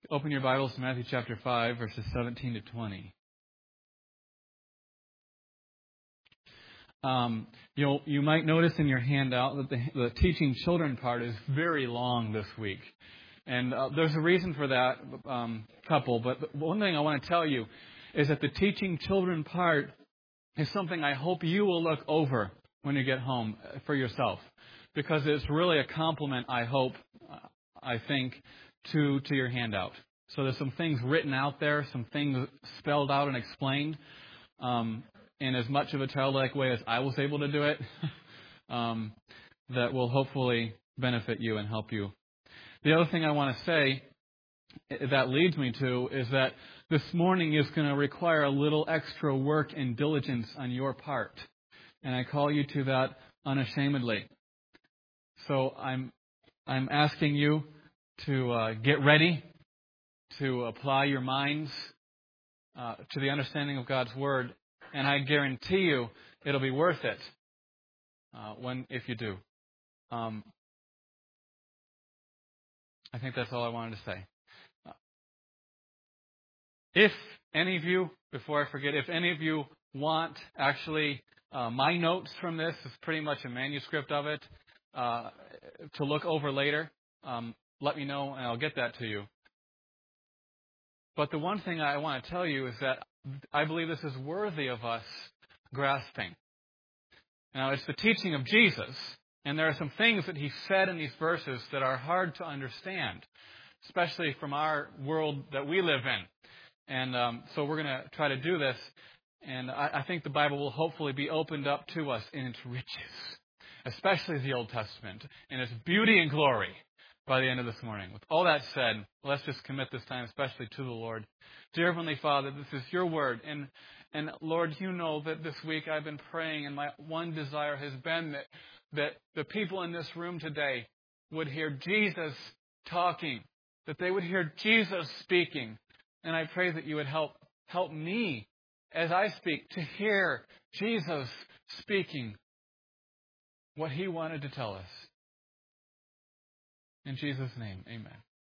Open your Bibles to Matthew chapter 5, verses 17 to 20. You might notice in your handout that the teaching children part is very long this week. And there's a reason for that, but one thing I want to tell you is that the teaching children part is something I hope you will look over when you get home for yourself. Because it's really a compliment, I hope, I think, to your handout. So there's some things written out there, some things spelled out and explained in as much of a childlike way as I was able to do it that will hopefully benefit you and help you. The other thing I want to say that leads me to is that this morning is going to require a little extra work and diligence on your part. And I call you to that unashamedly. So I'm asking you to get ready, to apply your minds to the understanding of God's Word, and I guarantee you it'll be worth it if you do. I think that's all I wanted to say. If any of you, before I forget, if any of you want actually my notes from this, is pretty much a manuscript of it to look over later. Let me know and I'll get that to you. But the one thing I want to tell you is that I believe this is worthy of us grasping. Now, it's the teaching of Jesus, and there are some things that he said in these verses that are hard to understand, especially from our world that we live in. And so we're going to try to do this, and I think the Bible will hopefully be opened up to us in its riches, especially the Old Testament, in its beauty and glory. By the end of this morning. With all that said, let's just commit this time especially to the Lord. Dear Heavenly Father, this is your word. And Lord, you know that this week I've been praying, and my one desire has been that the people in this room today would hear Jesus talking, that they would hear Jesus speaking. And I pray that you would help me as I speak to hear Jesus speaking what he wanted to tell us. In Jesus' name, amen.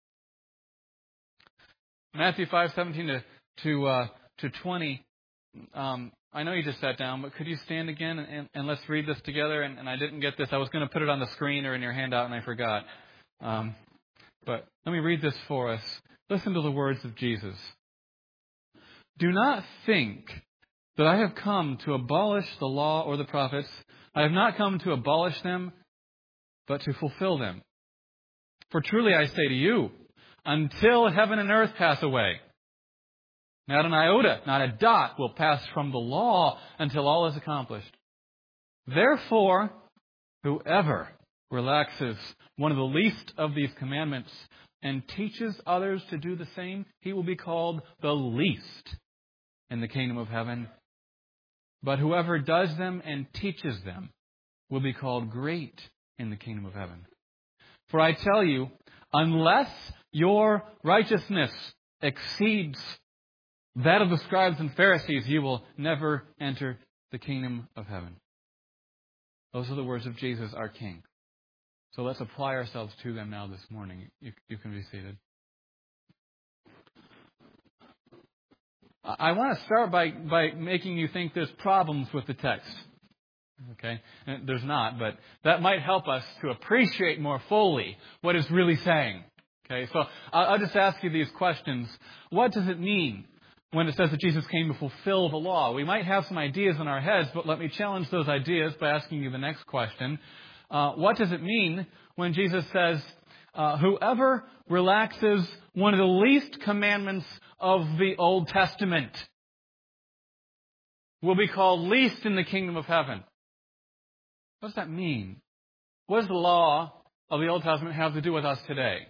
Matthew 5:17 to 20. I know you just sat down, but could you stand again and let's read this together? And I didn't get this. I was going to put it on the screen or in your handout, and I forgot. But let me read this for us. Listen to the words of Jesus. Do not think that I have come to abolish the law or the prophets. I have not come to abolish them, but to fulfill them. For truly I say to you, until heaven and earth pass away, not an iota, not a dot will pass from the law until all is accomplished. Therefore, whoever relaxes one of the least of these commandments and teaches others to do the same, he will be called the least in the kingdom of heaven. But whoever does them and teaches them will be called great in the kingdom of heaven. For I tell you, unless your righteousness exceeds that of the scribes and Pharisees, you will never enter the kingdom of heaven. Those are the words of Jesus, our King. So let's apply ourselves to them now this morning. You can be seated. I want to start by making you think there's problems with the text. Okay? And there's not, but that might help us to appreciate more fully what it's really saying. Okay? So I'll just ask you these questions. What does it mean when it says that Jesus came to fulfill the law? We might have some ideas in our heads, but let me challenge those ideas by asking you the next question. What does it mean when Jesus says, whoever relaxes one of the least commandments of the Old Testament will be called least in the kingdom of heaven? What does that mean? What does the law of the Old Testament have to do with us today?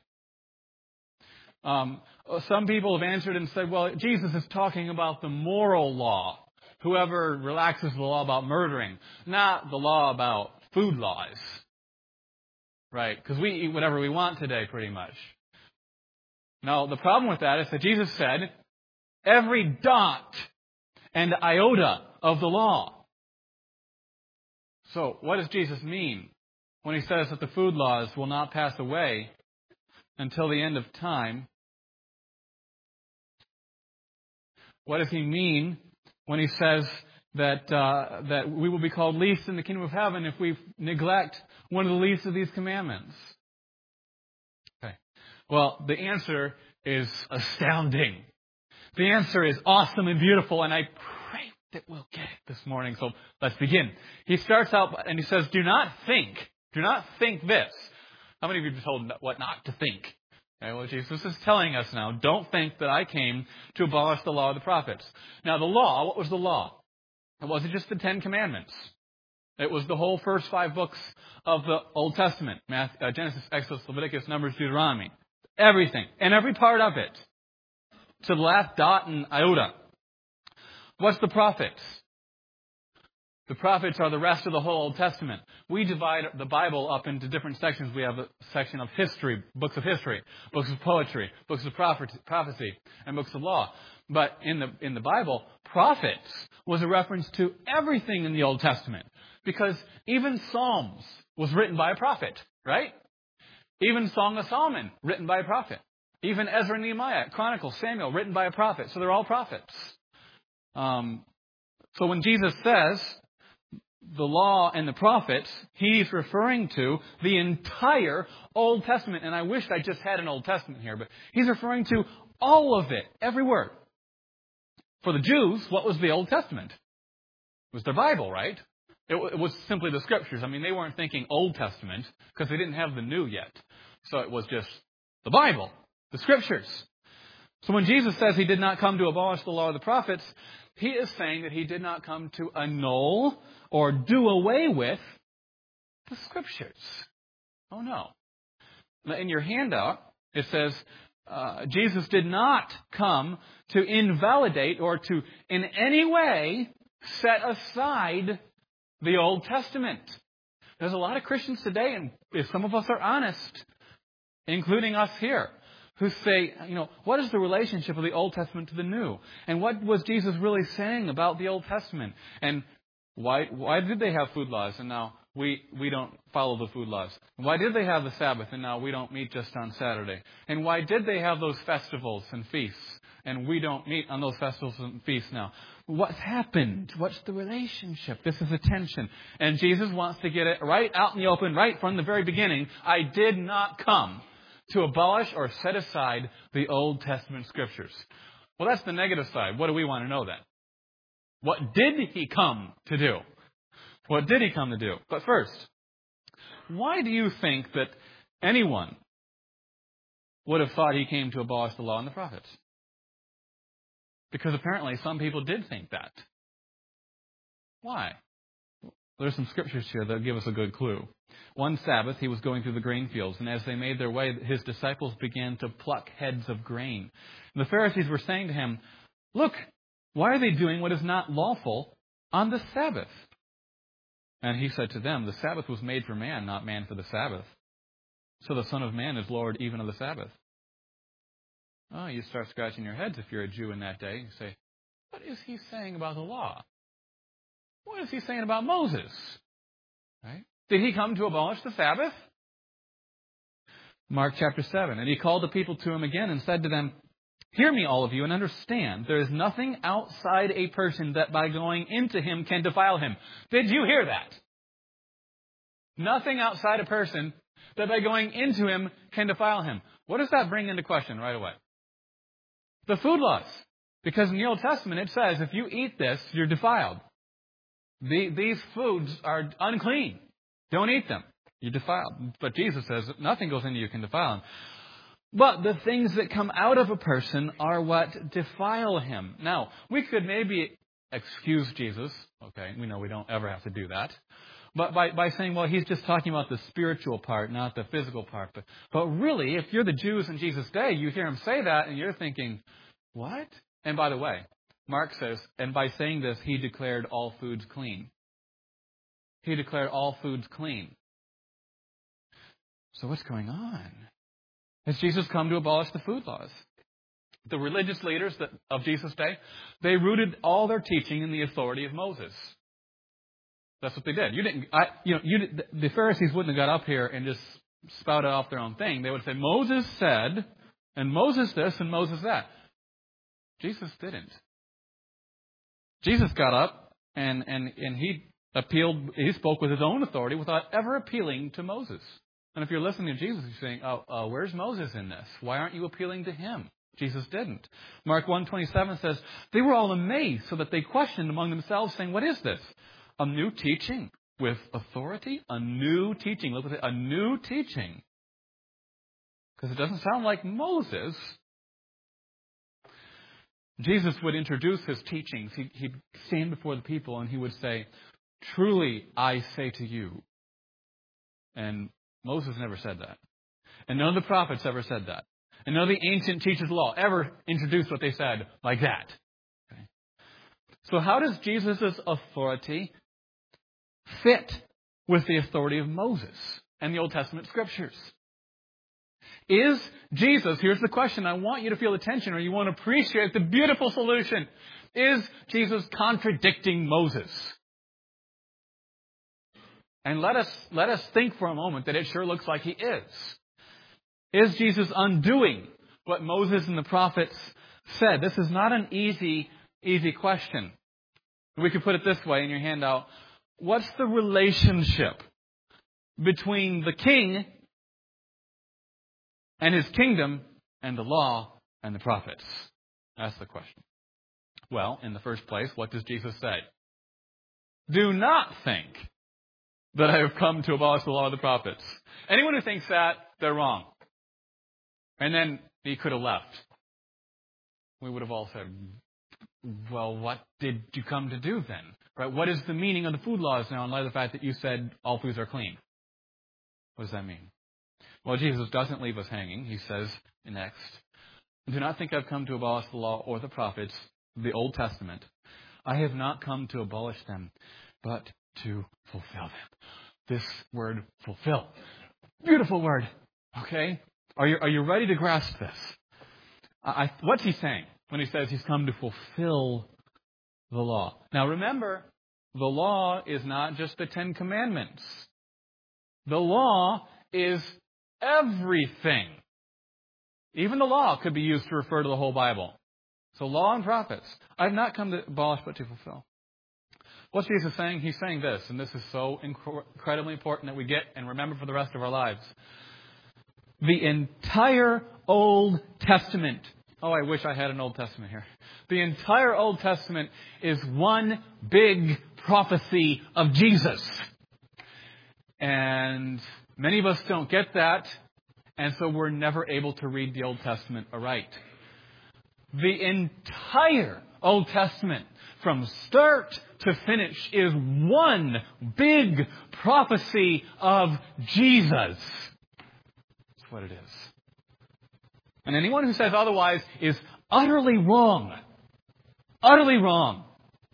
Some people have answered and said, well, Jesus is talking about the moral law. Whoever relaxes the law about murdering, not the law about food laws. Right? Because we eat whatever we want today, pretty much. Now, the problem with that is that Jesus said, every dot and iota of the law. So, what does Jesus mean when he says that the food laws will not pass away until the end of time? What does he mean when he says that we will be called least in the kingdom of heaven if we neglect one of the least of these commandments? Okay. Well, the answer is astounding. The answer is awesome and beautiful, and I pray that we'll get it this morning. So let's begin. He starts out and he says, do not think this. How many of you have been told what not to think? Okay, well, Jesus is telling us now, don't think that I came to abolish the law of the prophets. Now, the law, what was the law? It wasn't just the 10 Commandments. It was the whole first 5 books of the Old Testament. Genesis, Exodus, Leviticus, Numbers, Deuteronomy. Everything. And every part of it. To the last dot and iota. What's the prophets? The prophets are the rest of the whole Old Testament. We divide the Bible up into different sections. We have a section of history, books of history, books of poetry, books of prophecy, and books of law. But in the Bible, prophets was a reference to everything in the Old Testament. Because even Psalms was written by a prophet, right? Even Song of Solomon, written by a prophet. Even Ezra and Nehemiah, Chronicles, Samuel, written by a prophet. So they're all prophets. So when Jesus says the law and the prophets, he's referring to the entire Old Testament. And I wish I just had an Old Testament here, but he's referring to all of it, every word. For the Jews, what was the Old Testament? It was their Bible, right? It was simply the Scriptures. I mean, they weren't thinking Old Testament because they didn't have the New yet. So it was just the Bible, the Scriptures. So when Jesus says he did not come to abolish the law of the prophets, he is saying that he did not come to annul or do away with the Scriptures. Oh, no. In your handout, it says Jesus did not come to invalidate or to in any way set aside the Old Testament. There's a lot of Christians today, and if some of us are honest, including us here, who say, what is the relationship of the Old Testament to the New? And what was Jesus really saying about the Old Testament? And why did they have food laws and now we don't follow the food laws? And why did they have the Sabbath and now we don't meet just on Saturday? And why did they have those festivals and feasts and we don't meet on those festivals and feasts now? What's happened? What's the relationship? This is a tension. And Jesus wants to get it right out in the open, right from the very beginning. I did not come to abolish or set aside the Old Testament Scriptures. Well, that's the negative side. What do we want to know then? What did he come to do? What did he come to do? But first, why do you think that anyone would have thought he came to abolish the law and the prophets? Because apparently some people did think that. Why? There's some scriptures here that give us a good clue. One Sabbath, he was going through the grain fields, and as they made their way, his disciples began to pluck heads of grain. And the Pharisees were saying to him, "Look, why are they doing what is not lawful on the Sabbath?" And he said to them, "The Sabbath was made for man, not man for the Sabbath. So the Son of Man is Lord even of the Sabbath." Oh, you start scratching your heads if you're a Jew in that day. You say, what is he saying about the law? What is he saying about Moses? Right? Did he come to abolish the Sabbath? Mark chapter 7. And he called the people to him again and said to them, "Hear me, all of you, and understand. There is nothing outside a person that by going into him can defile him." Did you hear that? Nothing outside a person that by going into him can defile him. What does that bring into question right away? The food laws. Because in the Old Testament it says, if you eat this, you're defiled. These foods are unclean. Don't eat them. You're defiled. But Jesus says nothing goes into you can defile him. But the things that come out of a person are what defile him. Now, we could maybe excuse Jesus. Okay, we know we don't ever have to do that. But by saying, well, he's just talking about the spiritual part, not the physical part. But really, if you're the Jews in Jesus' day, you hear him say that and you're thinking, what? And by the way, Mark says, and by saying this, he declared all foods clean. He declared all foods clean. So what's going on? Has Jesus come to abolish the food laws? The religious leaders of Jesus' day, they rooted all their teaching in the authority of Moses. That's what they did. The Pharisees wouldn't have got up here and just spouted off their own thing. They would say, Moses said, and Moses this, and Moses that. Jesus didn't. Jesus got up and he spoke with his own authority without ever appealing to Moses. And if you're listening to Jesus, you're saying, where's Moses in this? Why aren't you appealing to him? Jesus didn't. Mark 1:27 says, they were all amazed so that they questioned among themselves, saying, what is this? A new teaching with authority? A new teaching. Look at it, a new teaching. Because it doesn't sound like Moses. Jesus would introduce his teachings. He'd stand before the people and he would say, truly I say to you. And Moses never said that. And none of the prophets ever said that. And none of the ancient teachers of the law ever introduced what they said like that. Okay. So how does Jesus' authority fit with the authority of Moses and the Old Testament scriptures? Is Jesus, here's the question, I want you to feel the tension or you want to appreciate the beautiful solution. Is Jesus contradicting Moses? And let us think for a moment that it sure looks like he is. Is Jesus undoing what Moses and the prophets said? This is not an easy question. We could put it this way in your handout. What's the relationship between the king and his kingdom and the law and the prophets? That's the question. Well, in the first place, what does Jesus say? Do not think that I have come to abolish the law of the prophets. Anyone who thinks that, they're wrong. And then he could have left. We would have all said, well, what did you come to do then? Right? What is the meaning of the food laws now in light of the fact that you said all foods are clean? What does that mean? Well, Jesus doesn't leave us hanging. He says next, do not think I've come to abolish the law or the prophets, the Old Testament. I have not come to abolish them, but to fulfill them. This word, fulfill. Beautiful word. Okay? Are you ready to grasp this? What's he saying when he says he's come to fulfill the law? Now remember, the law is not just the Ten Commandments. The law is everything. Even the law could be used to refer to the whole Bible. So law and prophets. I've not come to abolish but to fulfill. What's Jesus saying? He's saying this, and this is so incredibly important that we get and remember for the rest of our lives. The entire Old Testament. Oh, I wish I had an Old Testament here. The entire Old Testament is one big prophecy of Jesus. And many of us don't get that, and so we're never able to read the Old Testament aright. The entire Old Testament, from start to finish, is one big prophecy of Jesus. That's what it is. And anyone who says otherwise is utterly wrong. Utterly wrong.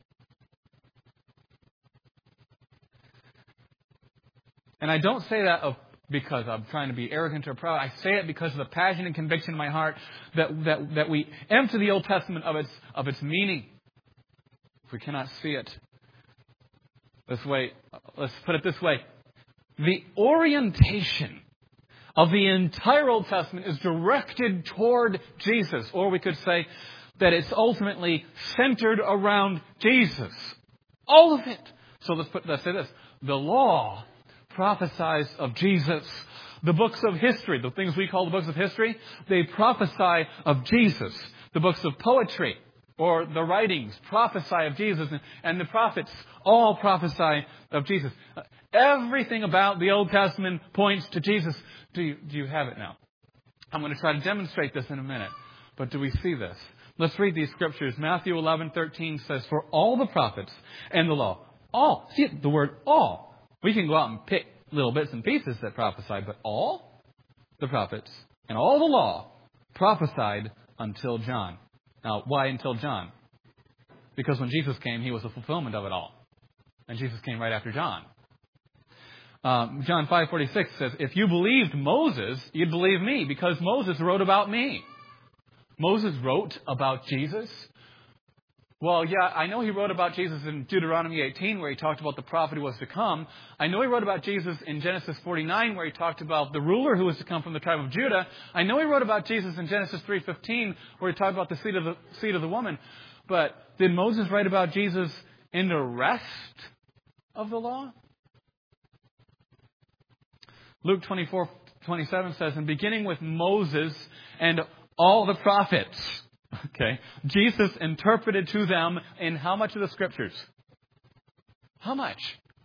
And I don't say that because I'm trying to be arrogant or proud. I say it because of the passion and conviction in my heart that we empty the Old Testament of its meaning. If we cannot see it this way, let's put it this way. The orientation of the entire Old Testament is directed toward Jesus. Or we could say that it's ultimately centered around Jesus. All of it. So let's say this. The law prophesies of Jesus. The books of history, the things we call the books of history, they prophesy of Jesus. The books of poetry or the writings prophesy of Jesus. And the prophets all prophesy of Jesus. Everything about the Old Testament points to Jesus. Do you have it now? I'm going to try to demonstrate this in a minute. But do we see this? Let's read these scriptures. Matthew 11:13 says, for all the prophets and the law, all, see the word all. We can go out and pick little bits and pieces that prophesy, but all the prophets and all the law prophesied until John. Now, why until John? Because when Jesus came, he was the fulfillment of it all. And Jesus came right after John. John 5:46 says, if you believed Moses, you'd believe me, because Moses wrote about me. Moses wrote about Jesus? Well, yeah, I know he wrote about Jesus in Deuteronomy 18, where he talked about the prophet who was to come. I know he wrote about Jesus in Genesis 49, where he talked about the ruler who was to come from the tribe of Judah. I know he wrote about Jesus in Genesis 3:15, where he talked about the seed of the woman. But did Moses write about Jesus in the rest of the law? Luke 24:27 says, and beginning with Moses and all the prophets, okay, Jesus interpreted to them in how much of the Scriptures? How much?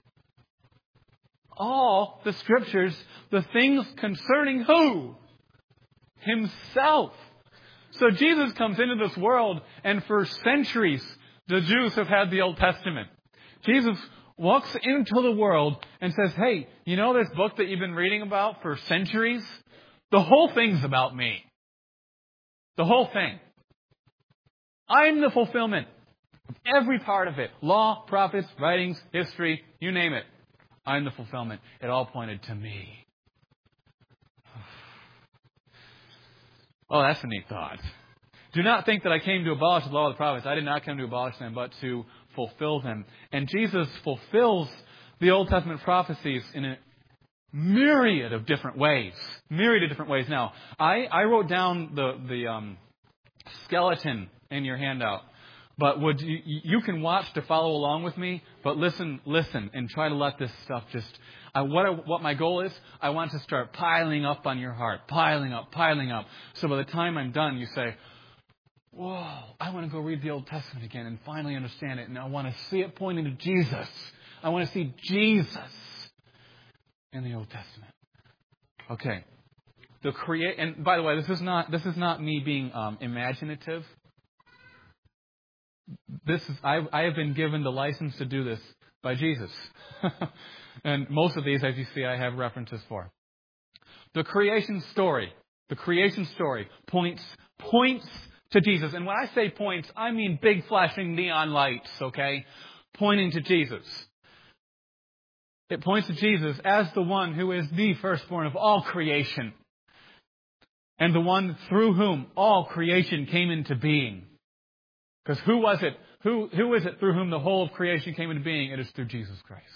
All the Scriptures, the things concerning who? Himself. So Jesus comes into this world, and for centuries, the Jews have had the Old Testament. Jesus walks into the world and says, hey, you know this book that you've been reading about for centuries? The whole thing's about me. The whole thing. I'm the fulfillment of every part of it. Law, prophets, writings, history, you name it. I'm the fulfillment. It all pointed to me. Oh, that's a neat thought. Do not think that I came to abolish the law of the prophets. I did not come to abolish them, but to fulfill them. And Jesus fulfills the Old Testament prophecies in a myriad of different ways. Myriad of different ways. Now, I wrote down the skeleton in your handout. But would you can watch to follow along with me, but listen, and try to let this stuff just... what my goal is, I want to start piling up on your heart. Piling up. So by the time I'm done, you say, whoa, I want to go read the Old Testament again and finally understand it. And I want to see it pointing to Jesus. I want to see Jesus in the Old Testament. Okay. And by the way, this is not me being imaginative. I have been given the license to do this by Jesus. And most of these, as you see, I have references for. The creation story points to Jesus. And when I say points, I mean big flashing neon lights, okay? Pointing to Jesus. It points to Jesus as the one who is the firstborn of all creation. And the one through whom all creation came into being. Because who was it? Who is it through whom the whole of creation came into being? It is through Jesus Christ.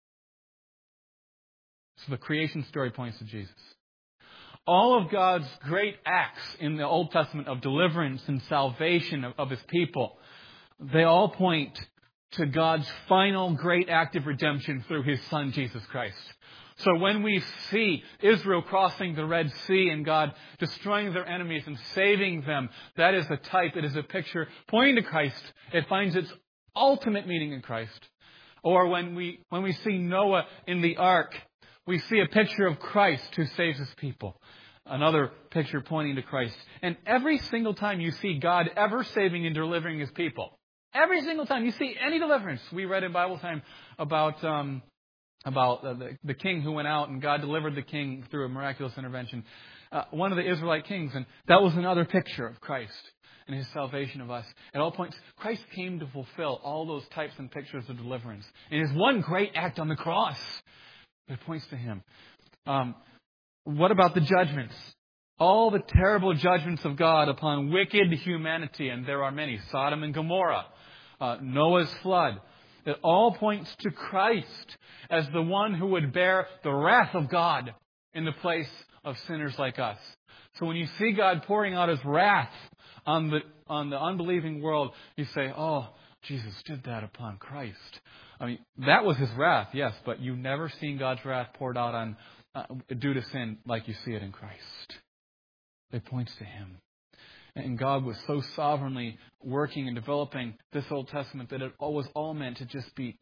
So the creation story points to Jesus. All of God's great acts in the Old Testament of deliverance and salvation of His people, they all point to God's final great act of redemption through His Son, Jesus Christ. So when we see Israel crossing the Red Sea and God destroying their enemies and saving them, that is a type, it is a picture pointing to Christ. It finds its ultimate meaning in Christ. Or when we see Noah in the ark, we see a picture of Christ who saves His people. Another picture pointing to Christ. And every single time you see God ever saving and delivering His people, every single time you see any deliverance, we read in Bible time about the king who went out and God delivered the king through a miraculous intervention. One of the Israelite kings, and that was another picture of Christ and His salvation of us. At all points, Christ came to fulfill all those types and pictures of deliverance. In His one great act on the cross, it points to Him. What about the judgments? All the terrible judgments of God upon wicked humanity, and there are many. Sodom and Gomorrah, Noah's flood. It all points to Christ as the one who would bear the wrath of God in the place of sinners like us. So when you see God pouring out His wrath on the unbelieving world, you say, oh, Jesus did that upon Christ. I mean, that was His wrath, yes, but you've never seen God's wrath poured out on due to sin like you see it in Christ. It points to Him. And God was so sovereignly working and developing this Old Testament that it was all meant to just be...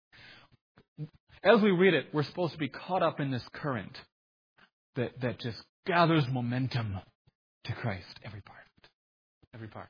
As we read it, we're supposed to be caught up in this current that just gathers momentum to Christ. Every part of it. Every part.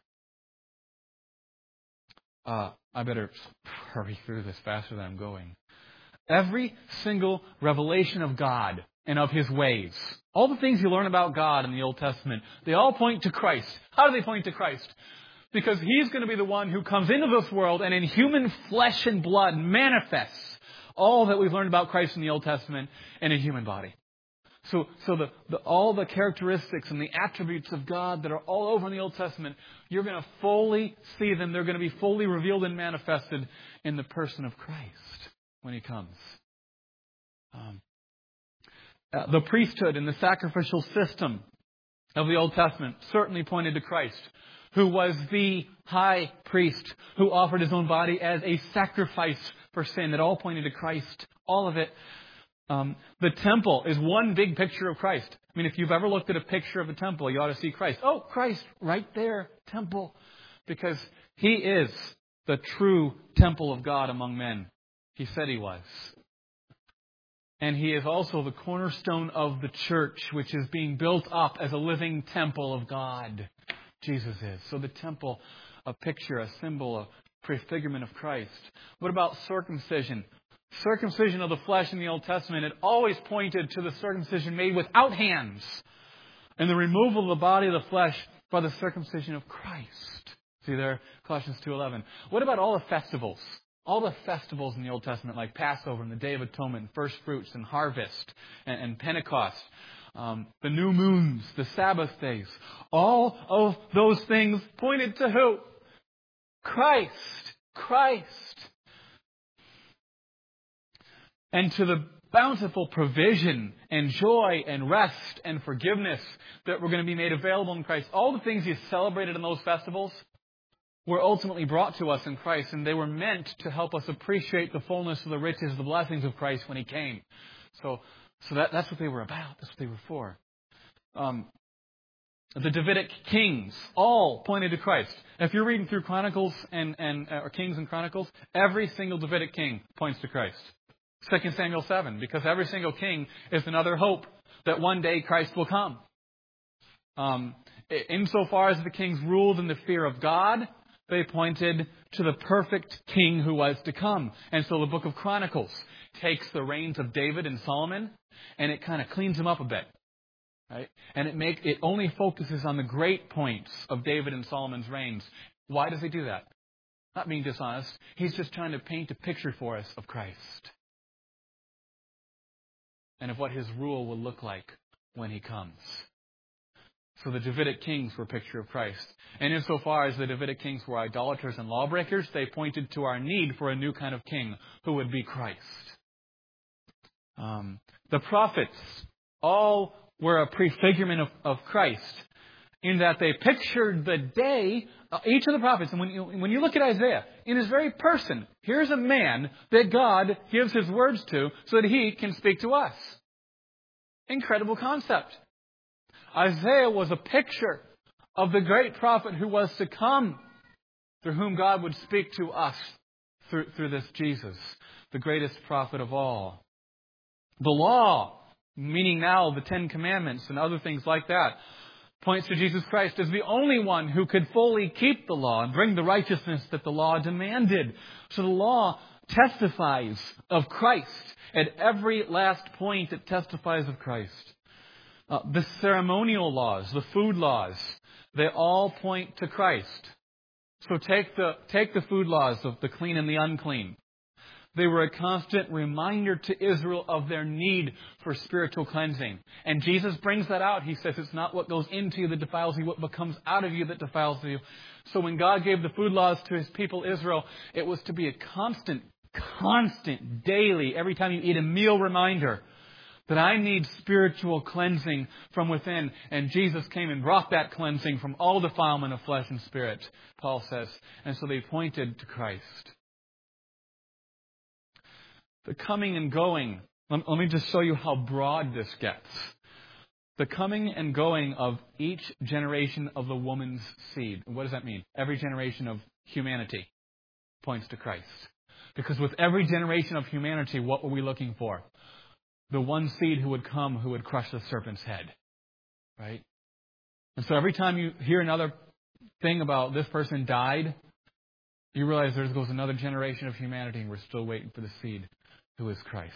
I better hurry through this faster than I'm going. Every single revelation of God and of His ways, all the things you learn about God in the Old Testament, they all point to Christ. How do they point to Christ? Because He's going to be the one who comes into this world and in human flesh and blood manifests all that we've learned about Christ in the Old Testament in a human body. So all the characteristics and the attributes of God that are all over in the Old Testament, you're going to fully see them. They're going to be fully revealed and manifested in the person of Christ when He comes. The priesthood and the sacrificial system of the Old Testament certainly pointed to Christ, who was the high priest, who offered his own body as a sacrifice for sin. It all pointed to Christ. All of it. The temple is one big picture of Christ. I mean, if you've ever looked at a picture of a temple, you ought to see Christ. Oh, Christ, right there, temple. Because He is the true temple of God among men. He said He was. And He is also the cornerstone of the church, which is being built up as a living temple of God. Jesus is. So the temple, a picture, a symbol, a prefigurement of Christ. What about circumcision? Circumcision of the flesh in the Old Testament, it always pointed to the circumcision made without hands. And the removal of the body of the flesh by the circumcision of Christ. See there, Colossians 2:11. What about all the festivals? All the festivals in the Old Testament, like Passover and the Day of Atonement, First Fruits and Harvest and Pentecost, the new moons, the Sabbath days. All of those things pointed to who? Christ. Christ. And to the bountiful provision and joy and rest and forgiveness that were going to be made available in Christ. All the things you celebrated in those festivals were ultimately brought to us in Christ, and they were meant to help us appreciate the fullness of the riches, the blessings of Christ when He came. So that's what they were about. That's what they were for. The Davidic kings all pointed to Christ. If you're reading through Chronicles or Kings and Chronicles, every single Davidic king points to Christ. 2 Samuel 7, because every single king is another hope that one day Christ will come. Insofar as the kings ruled in the fear of God, they pointed to the perfect king who was to come. And so the book of Chronicles takes the reigns of David and Solomon, and it kind of cleans them up a bit. Right? And it only focuses on the great points of David and Solomon's reigns. Why does he do that? Not being dishonest. He's just trying to paint a picture for us of Christ. And of what His rule will look like when He comes. So the Davidic kings were a picture of Christ. And insofar as the Davidic kings were idolaters and lawbreakers, they pointed to our need for a new kind of king who would be Christ. The prophets all were a prefigurement of Christ in that they pictured the day, each of the prophets, and when you look at Isaiah, in his very person, here's a man that God gives His words to so that He can speak to us. Incredible concept. Isaiah was a picture of the great prophet who was to come, through whom God would speak to us through this Jesus, the greatest prophet of all. The law, meaning now the Ten Commandments and other things like that, points to Jesus Christ as the only one who could fully keep the law and bring the righteousness that the law demanded. So the law testifies of Christ. At every last point, it testifies of Christ. The ceremonial laws, the food laws, they all point to Christ. So take the food laws of the clean and the unclean. They were a constant reminder to Israel of their need for spiritual cleansing. And Jesus brings that out. He says it's not what goes into you that defiles you, what comes out of you that defiles you. So when God gave the food laws to His people Israel, it was to be a constant, daily, every time you eat a meal reminder that I need spiritual cleansing from within. And Jesus came and brought that cleansing from all defilement of flesh and spirit, Paul says. And so they pointed to Christ. The coming and going. Let me just show you how broad this gets. The coming and going of each generation of the woman's seed. What does that mean? Every generation of humanity points to Christ. Because with every generation of humanity, what were we looking for? The one seed who would come, who would crush the serpent's head. Right? And so every time you hear another thing about this person died, you realize there goes another generation of humanity and we're still waiting for the seed who is Christ.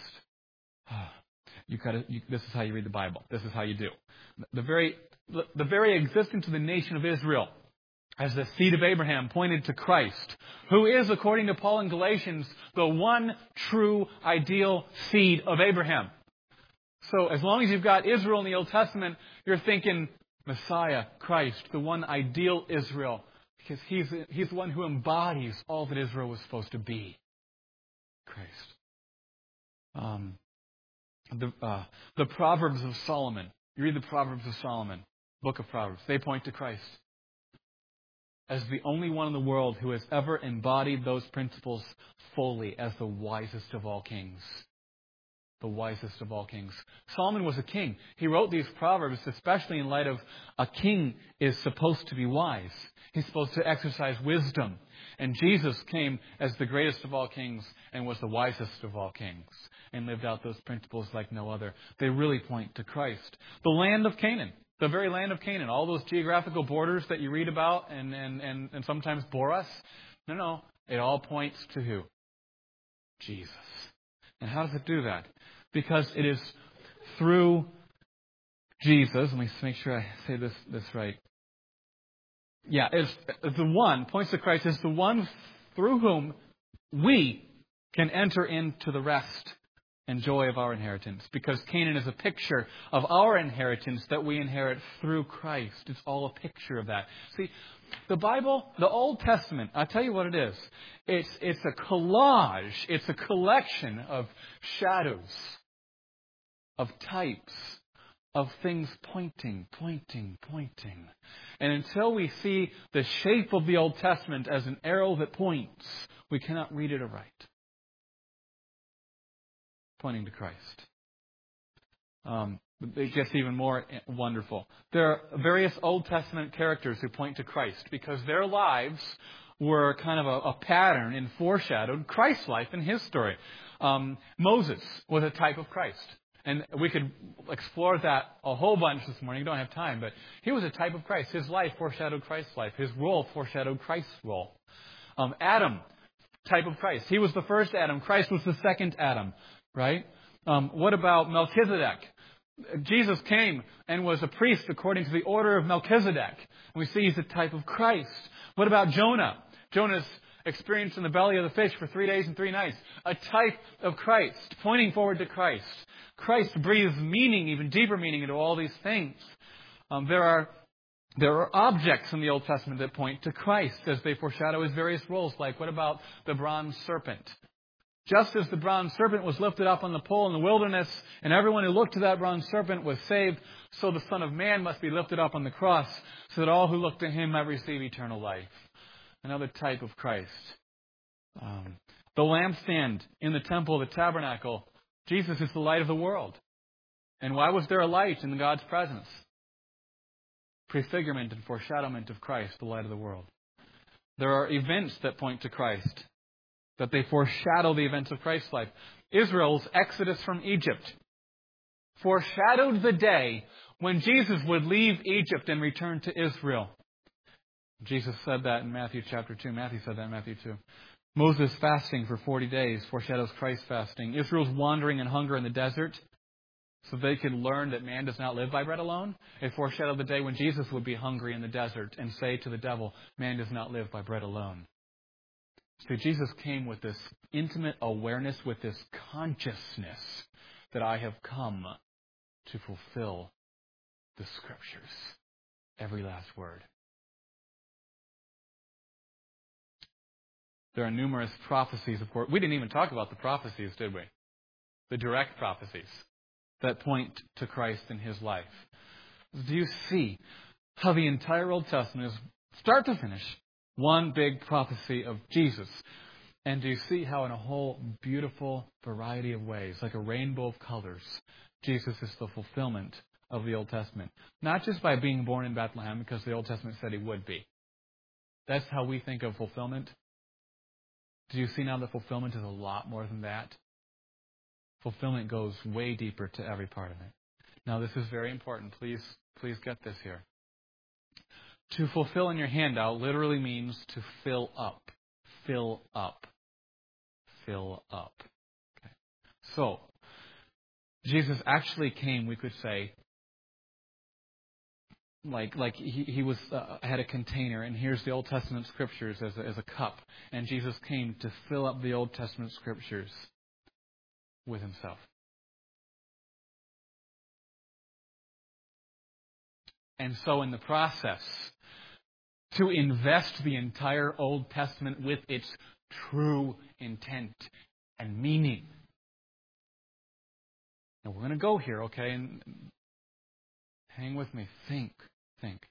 This is how you read the Bible. This is how you do. The very existence of the nation of Israel as the seed of Abraham pointed to Christ, who is, according to Paul in Galatians, the one true ideal seed of Abraham. So as long as you've got Israel in the Old Testament, you're thinking Messiah, Christ, the one ideal Israel, because he's the one who embodies all that Israel was supposed to be. Christ. The Proverbs of Solomon. You read the Proverbs of Solomon. Book of Proverbs. They point to Christ as the only one in the world who has ever embodied those principles fully as the wisest of all kings. The wisest of all kings. Solomon was a king. He wrote these Proverbs especially in light of a king is supposed to be wise. He's supposed to exercise wisdom. And Jesus came as the greatest of all kings and was the wisest of all kings and lived out those principles like no other. They really point to Christ. The land of Canaan. The very land of Canaan. All those geographical borders that you read about and sometimes bore us. No. It all points to who? Jesus. And how does it do that? Because it is through Jesus. Let me make sure I say this right. Yeah, it's the one, points to Christ, is the one through whom we can enter into the rest and joy of our inheritance. Because Canaan is a picture of our inheritance that we inherit through Christ. It's all a picture of that. See, the Bible, the Old Testament, I'll tell you what it is. It's a collage. It's a collection of shadows, of types, of things pointing. And until we see the shape of the Old Testament as an arrow that points, we cannot read it aright. Pointing to Christ. It gets even more wonderful. There are various Old Testament characters who point to Christ because their lives were kind of a pattern and foreshadowed Christ's life and his story. Moses was a type of Christ. And we could explore that a whole bunch this morning. You don't have time, but he was a type of Christ. His life foreshadowed Christ's life. His role foreshadowed Christ's role. Adam, type of Christ. He was the first Adam. Christ was the second Adam, right? What about Melchizedek? Jesus came and was a priest according to the order of Melchizedek. And we see he's a type of Christ. What about Jonah? Jonah's experience in the belly of the fish for 3 days and 3 nights. A type of Christ, pointing forward to Christ. Christ breathes meaning, even deeper meaning, into all these things. There are objects in the Old Testament that point to Christ as they foreshadow his various roles. Like, what about the bronze serpent? Just as the bronze serpent was lifted up on the pole in the wilderness, and everyone who looked to that bronze serpent was saved, so the Son of Man must be lifted up on the cross, so that all who look to him might receive eternal life. Another type of Christ. The lampstand in the temple, the tabernacle. Jesus is the light of the world. And why was there a light in God's presence? Prefigurement and foreshadowment of Christ, the light of the world. There are events that point to Christ, that they foreshadow the events of Christ's life. Israel's exodus from Egypt foreshadowed the day when Jesus would leave Egypt and return to Israel. Jesus said that in Matthew chapter 2. Matthew said that in Matthew 2. Moses fasting for 40 days foreshadows Christ fasting. Israel's wandering in hunger in the desert so they could learn that man does not live by bread alone. It foreshadowed the day when Jesus would be hungry in the desert and say to the devil, man does not live by bread alone. So Jesus came with this intimate awareness, with this consciousness that I have come to fulfill the Scriptures. Every last word. There are numerous prophecies, of course. We didn't even talk about the prophecies, did we? The direct prophecies that point to Christ and his life. Do you see how the entire Old Testament is, start to finish, one big prophecy of Jesus? And do you see how in a whole beautiful variety of ways, like a rainbow of colors, Jesus is the fulfillment of the Old Testament? Not just by being born in Bethlehem, because the Old Testament said he would be. That's how we think of fulfillment. Do you see now that fulfillment is a lot more than that? Fulfillment goes way deeper to every part of it. Now, this is very important. Please get this here. To fulfill in your handout literally means to fill up. Fill up. Fill up. Okay. So, Jesus actually came, we could say, like he was had a container, and here's the Old Testament Scriptures as a cup, and Jesus came to fill up the Old Testament Scriptures with himself. And so in the process, to invest the entire Old Testament with its true intent and meaning. Now we're going to go here, okay? And hang with me. Think. think.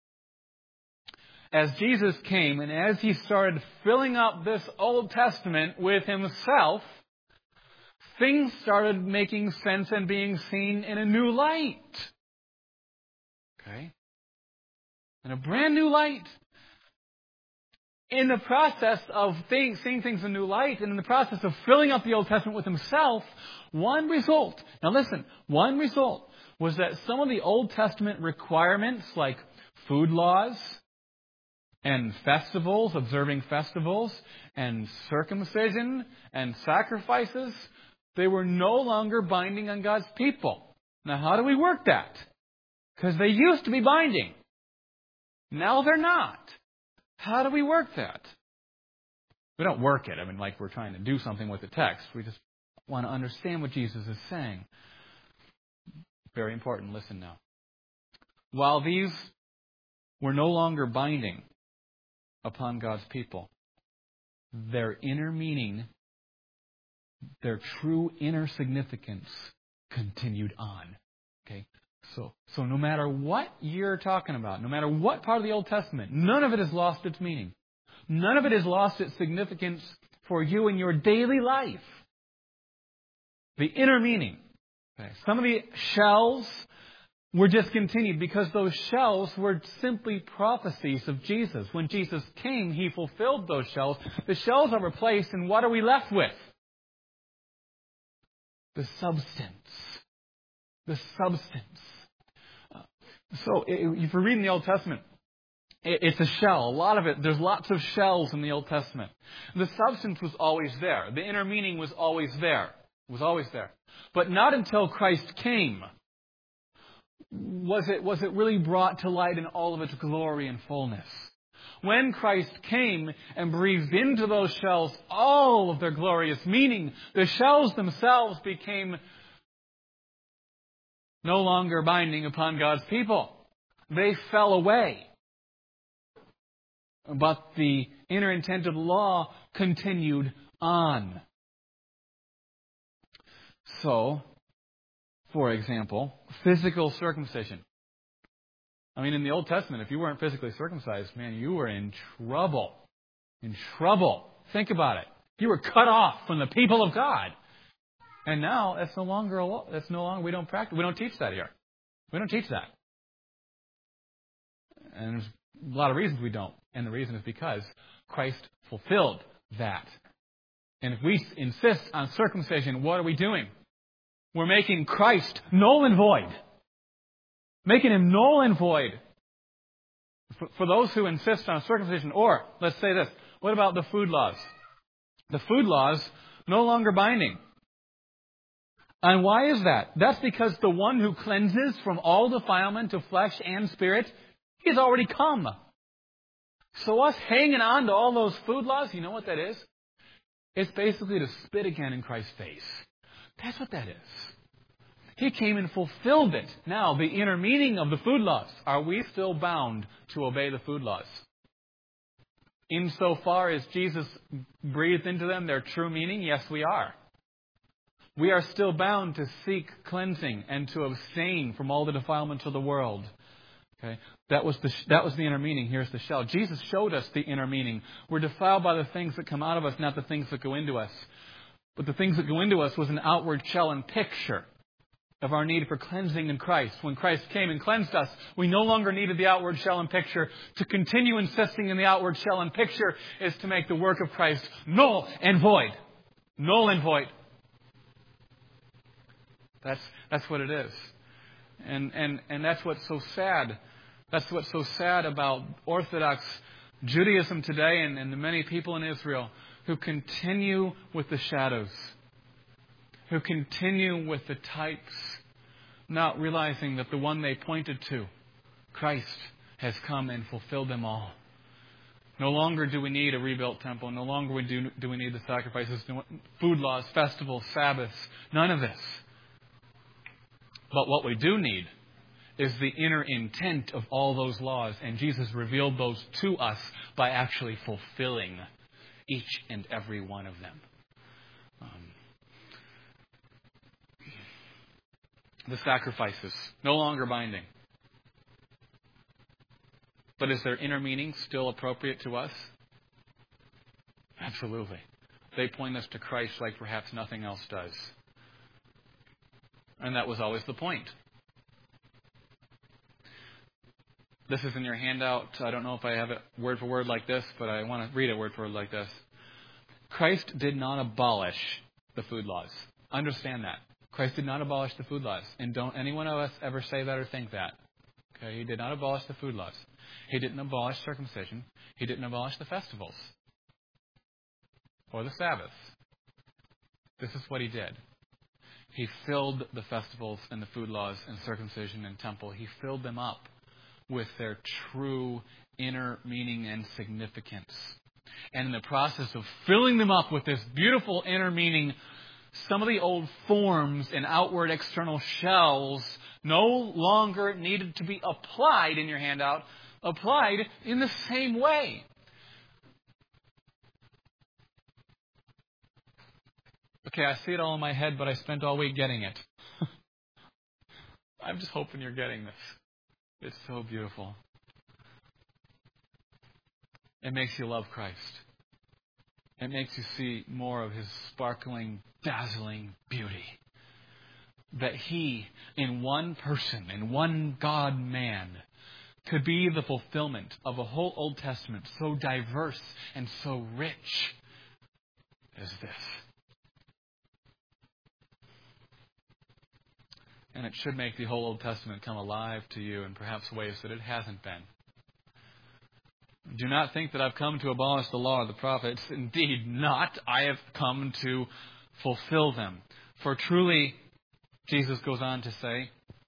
As Jesus came and as He started filling up this Old Testament with Himself, things started making sense and being seen in a new light. Okay? In a brand new light. In the process of seeing things in a new light, and in the process of filling up the Old Testament with Himself, one result was that some of the Old Testament requirements, like food laws, and festivals, observing festivals, and circumcision, and sacrifices, they were no longer binding on God's people. Now, how do we work that? Because they used to be binding. Now they're not. How do we work that? We don't work it. Like we're trying to do something with the text. We just want to understand what Jesus is saying. Very important. Listen now. While these were no longer binding upon God's people, their inner meaning, their true inner significance continued on. Okay? So no matter what you're talking about, no matter what part of the Old Testament, none of it has lost its meaning. None of it has lost its significance for you in your daily life. The inner meaning. Okay? Some of the shells were discontinued because those shells were simply prophecies of Jesus. When Jesus came, He fulfilled those shells. The shells are replaced, and what are we left with? The substance. The substance. So, if you're reading the Old Testament, it's a shell. A lot of it, there's lots of shells in the Old Testament. The substance was always there. The inner meaning was always there. It was always there. But not until Christ came was it really brought to light in all of its glory and fullness. When Christ came and breathed into those shells all of their glorious meaning, the shells themselves became no longer binding upon God's people. They fell away. But the inner intent of the law continued on. So, for example, physical circumcision. In the Old Testament, if you weren't physically circumcised, man, you were in trouble. In trouble. Think about it. You were cut off from the people of God. And now, that's no longer a law. We don't practice. We don't teach that here. We don't teach that. And there's a lot of reasons we don't. And the reason is because Christ fulfilled that. And if we insist on circumcision, what are we doing? We're making Christ null and void. Making Him null and void. For those who insist on circumcision, or, let's say this, what about the food laws? The food laws, no longer binding. And why is that? That's because the one who cleanses from all defilement of flesh and spirit, He's already come. So us hanging on to all those food laws, you know what that is? It's basically to spit again in Christ's face. That's what that is. He came and fulfilled it. Now, the inner meaning of the food laws. Are we still bound to obey the food laws? Insofar as Jesus breathed into them their true meaning, yes, we are. We are still bound to seek cleansing and to abstain from all the defilements of the world. Okay, that was the inner meaning. Here's the shell. Jesus showed us the inner meaning. We're defiled by the things that come out of us, not the things that go into us. But the things that go into us was an outward shell and picture of our need for cleansing in Christ. When Christ came and cleansed us, we no longer needed the outward shell and picture. To continue insisting in the outward shell and picture is to make the work of Christ null and void. Null and void. That's what it is. And that's what's so sad. That's what's so sad about Orthodox Judaism today and the many people in Israel who continue with the shadows, who continue with the types, not realizing that the one they pointed to, Christ, has come and fulfilled them all. No longer do we need a rebuilt temple. No longer do we need the sacrifices, food laws, festivals, Sabbaths. None of this. But what we do need is the inner intent of all those laws. And Jesus revealed those to us by actually fulfilling each and every one of them. The sacrifices, no longer binding. But is their inner meaning still appropriate to us? Absolutely. They point us to Christ like perhaps nothing else does. And that was always the point. This is in your handout. I don't know if I have it word for word like this, but I want to read it word for word like this. Christ did not abolish the food laws. Understand that. Christ did not abolish the food laws. And don't anyone of us ever say that or think that. Okay? He did not abolish the food laws. He didn't abolish circumcision. He didn't abolish the festivals. Or the Sabbath. This is what he did. He filled the festivals and the food laws and circumcision and temple. He filled them up with their true inner meaning and significance. And in the process of filling them up with this beautiful inner meaning, some of the old forms and outward external shells no longer needed to be applied in your handout, applied in the same way. Okay, I see it all in my head, but I spent all week getting it. I'm just hoping you're getting this. It's so beautiful. It makes you love Christ. It makes you see more of His sparkling, dazzling beauty. That He, in one person, in one God-man, could be the fulfillment of a whole Old Testament so diverse and so rich as this. And it should make the whole Old Testament come alive to you in perhaps ways that it hasn't been. Do not think that I've come to abolish the law or the prophets. Indeed not. I have come to fulfill them. For truly, Jesus goes on to say,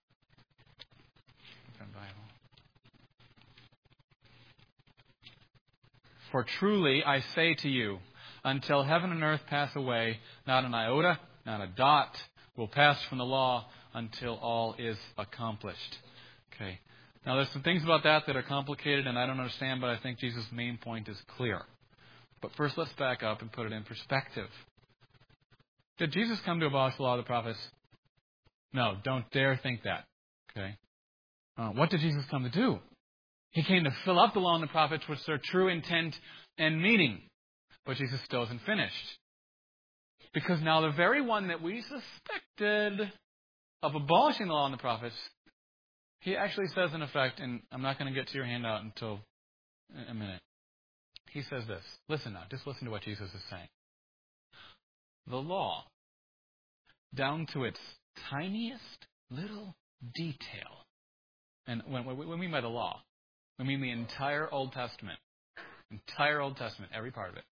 for truly I say to you, until heaven and earth pass away, not an iota, not a dot will pass from the law until all is accomplished. Okay. Now there's some things about that are complicated and I don't understand, but I think Jesus' main point is clear. But first let's back up and put it in perspective. Did Jesus come to abolish the law of the prophets? No, don't dare think that. Okay. What did Jesus come to do? He came to fill up the law and the prophets with their true intent and meaning. But Jesus still isn't finished. Because now the very one that we suspected of abolishing the law and the prophets, he actually says in effect, and I'm not going to get to your handout until a minute. He says this. Listen now. Just listen to what Jesus is saying. The law, down to its tiniest little detail. And when we mean by the law, we mean the entire Old Testament. Entire Old Testament, every part of it.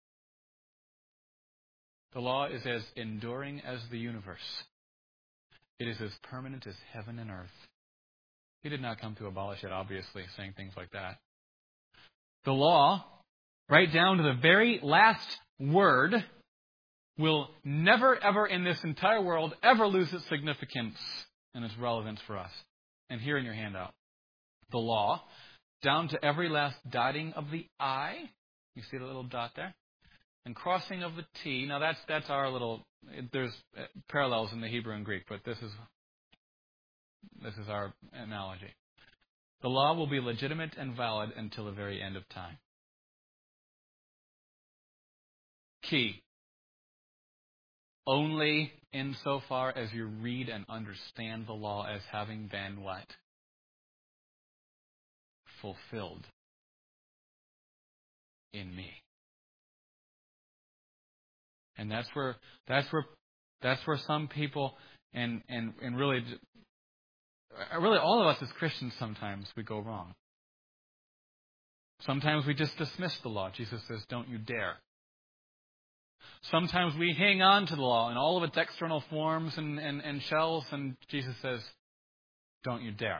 The law is as enduring as the universe. It is as permanent as heaven and earth. He did not come to abolish it, obviously, saying things like that. The law, right down to the very last word, will never, ever in this entire world ever lose its significance and its relevance for us. And here in your handout, the law, down to every last dotting of the I. You see the little dot there? And crossing of the T. Now that's our little, there's parallels in the Hebrew and Greek, but this is our analogy. The law will be legitimate and valid until the very end of time. Key. Only insofar as you read and understand the law as having been what? Fulfilled in me. And that's where some people and really all of us as Christians sometimes we go wrong. Sometimes we just dismiss the law. Jesus says, don't you dare. Sometimes we hang on to the law in all of its external forms and shells, and Jesus says, don't you dare.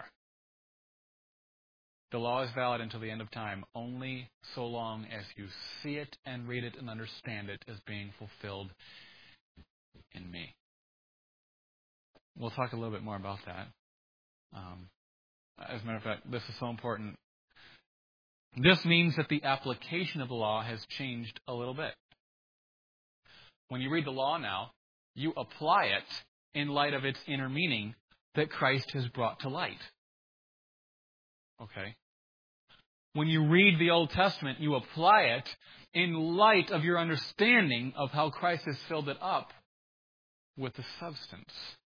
The law is valid until the end of time, only so long as you see it and read it and understand it as being fulfilled in me. We'll talk a little bit more about that. As a matter of fact, this is so important. This means that the application of the law has changed a little bit. When you read the law now, you apply it in light of its inner meaning that Christ has brought to light. Okay? when you read the Old Testament, you apply it in light of your understanding of how Christ has filled it up with the substance.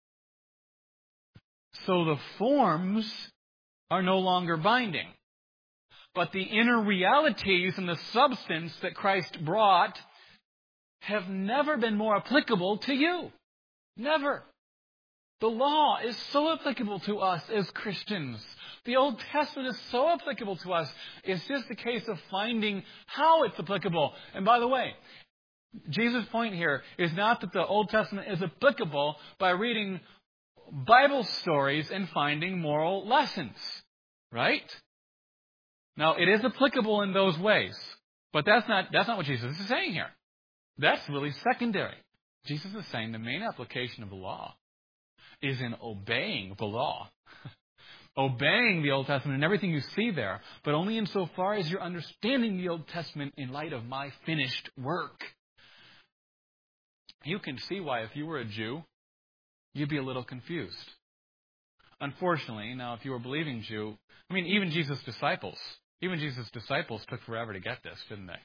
So the forms are no longer binding. But the inner realities and the substance that Christ brought have never been more applicable to you. Never. The law is so applicable to us as Christians. The Old Testament is so applicable to us. It's just a case of finding how it's applicable. And by the way, Jesus' point here is not that the Old Testament is applicable by reading Bible stories and finding moral lessons. Right? Now, it is applicable in those ways. But that's not what Jesus is saying here. That's really secondary. Jesus is saying the main application of the law is in obeying the law. Obeying the Old Testament and everything you see there, but only insofar as you're understanding the Old Testament in light of my finished work. You can see why, if you were a Jew, you'd be a little confused. Unfortunately, now, if you were a believing Jew, even Jesus' disciples took forever to get this, didn't they?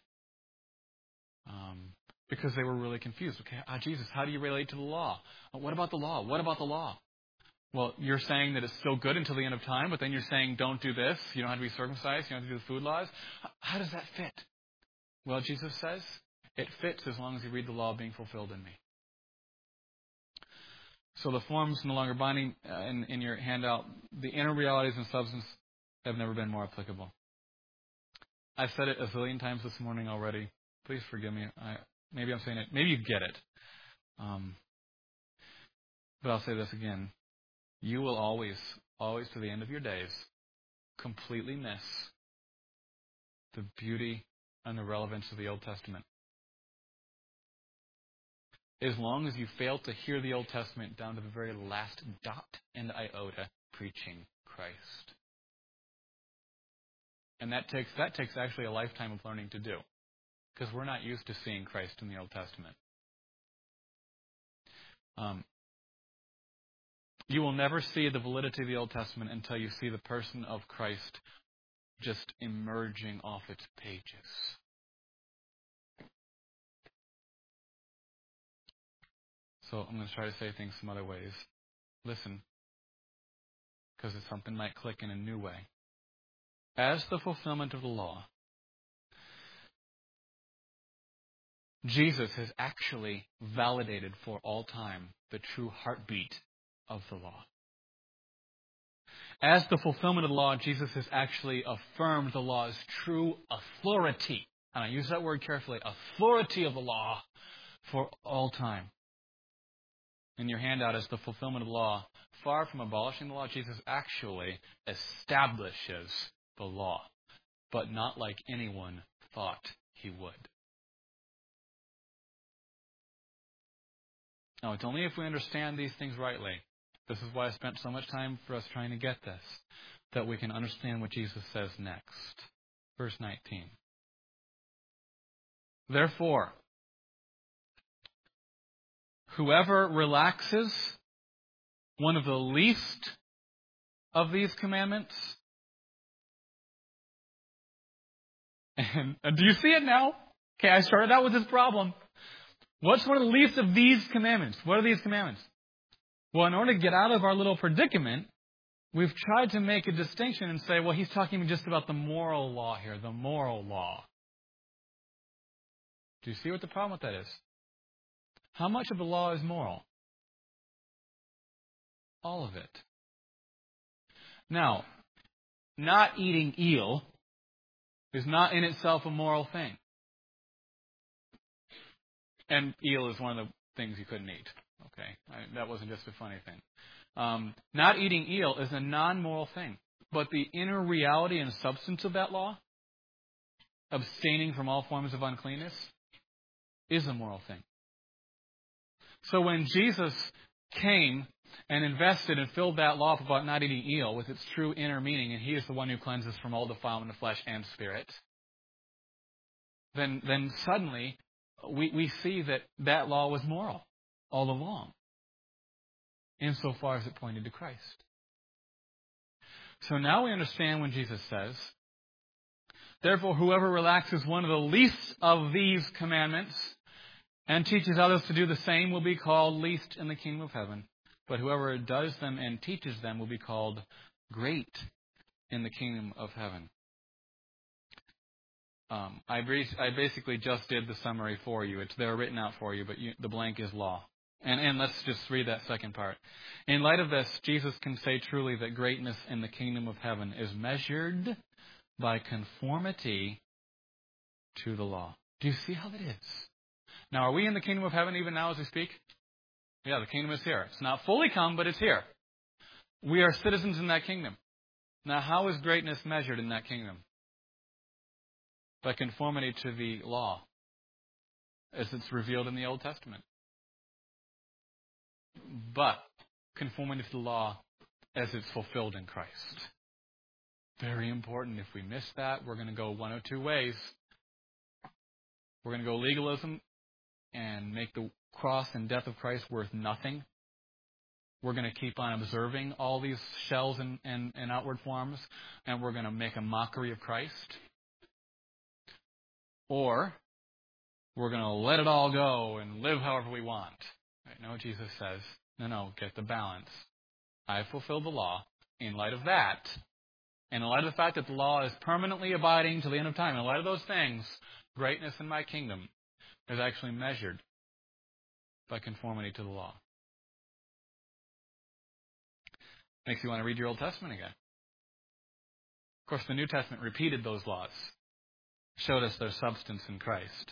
Because they were really confused. Okay, Jesus, how do you relate to the law? What about the law? What about the law? Well, you're saying that it's still good until the end of time, but then you're saying don't do this. You don't have to be circumcised. You don't have to do the food laws. How does that fit? Well, Jesus says it fits as long as you read the law being fulfilled in me. So the form's no longer binding in your handout. The inner realities and substance have never been more applicable. I've said it a zillion times this morning already. Please forgive me. Maybe I'm saying it. Maybe you get it. But I'll say this again. You will always to the end of your days, completely miss the beauty and the relevance of the Old Testament. As long as you fail to hear the Old Testament down to the very last dot and iota preaching Christ. And that takes actually a lifetime of learning to do. Because we're not used to seeing Christ in the Old Testament. You will never see the validity of the Old Testament until you see the person of Christ just emerging off its pages. So I'm going to try to say things some other ways. Listen, because something might click in a new way. As the fulfillment of the law, Jesus has actually validated for all time the true heartbeat of the law. As the fulfillment of the law, Jesus has actually affirmed the law's true authority. And I use that word carefully, authority of the law for all time. In your handout, as the fulfillment of the law, far from abolishing the law, Jesus actually establishes the law, but not like anyone thought he would. Now, it's only if we understand these things rightly, this is why I spent so much time for us trying to get this, that we can understand what Jesus says next. Verse 19. Therefore, whoever relaxes one of the least of these commandments, and do you see it now? Okay, I started out with this problem. What's one of the least of these commandments? What are these commandments? Well, in order to get out of our little predicament, we've tried to make a distinction and say, well, he's talking just about the moral law here, the moral law. Do you see what the problem with that is? How much of the law is moral? All of it. Now, not eating eel is not in itself a moral thing. And eel is one of the things you couldn't eat. Okay, that wasn't just a funny thing. Not eating eel is a non-moral thing. But the inner reality and substance of that law, abstaining from all forms of uncleanness, is a moral thing. So when Jesus came and invested and filled that law up about not eating eel with its true inner meaning, and he is the one who cleanses from all defilement of flesh and spirit, then suddenly we see that law was moral all along, insofar as it pointed to Christ. So now we understand when Jesus says, Therefore, whoever relaxes one of the least of these commandments and teaches others to do the same will be called least in the kingdom of heaven. But whoever does them and teaches them will be called great in the kingdom of heaven. I basically just did the summary for you. It's there written out for you, but the blank is law. And let's just read that second part. In light of this, Jesus can say truly that greatness in the kingdom of heaven is measured by conformity to the law. Do you see how that is? Now, are we in the kingdom of heaven even now as we speak? Yeah, the kingdom is here. It's not fully come, but it's here. We are citizens in that kingdom. Now, how is greatness measured in that kingdom? By conformity to the law, as it's revealed in the Old Testament. But conformity to the law as it's fulfilled in Christ. Very important. If we miss that, we're going to go one of two ways. We're going to go legalism and make the cross and death of Christ worth nothing. We're going to keep on observing all these shells and outward forms, and we're going to make a mockery of Christ. Or we're going to let it all go and live however we want. Right? No, Jesus says, no, get the balance. I fulfilled the law. In light of that, and in light of the fact that the law is permanently abiding to the end of time, in light of those things, greatness in my kingdom is actually measured by conformity to the law. Makes you want to read your Old Testament again. Of course, the New Testament repeated those laws, showed us their substance in Christ.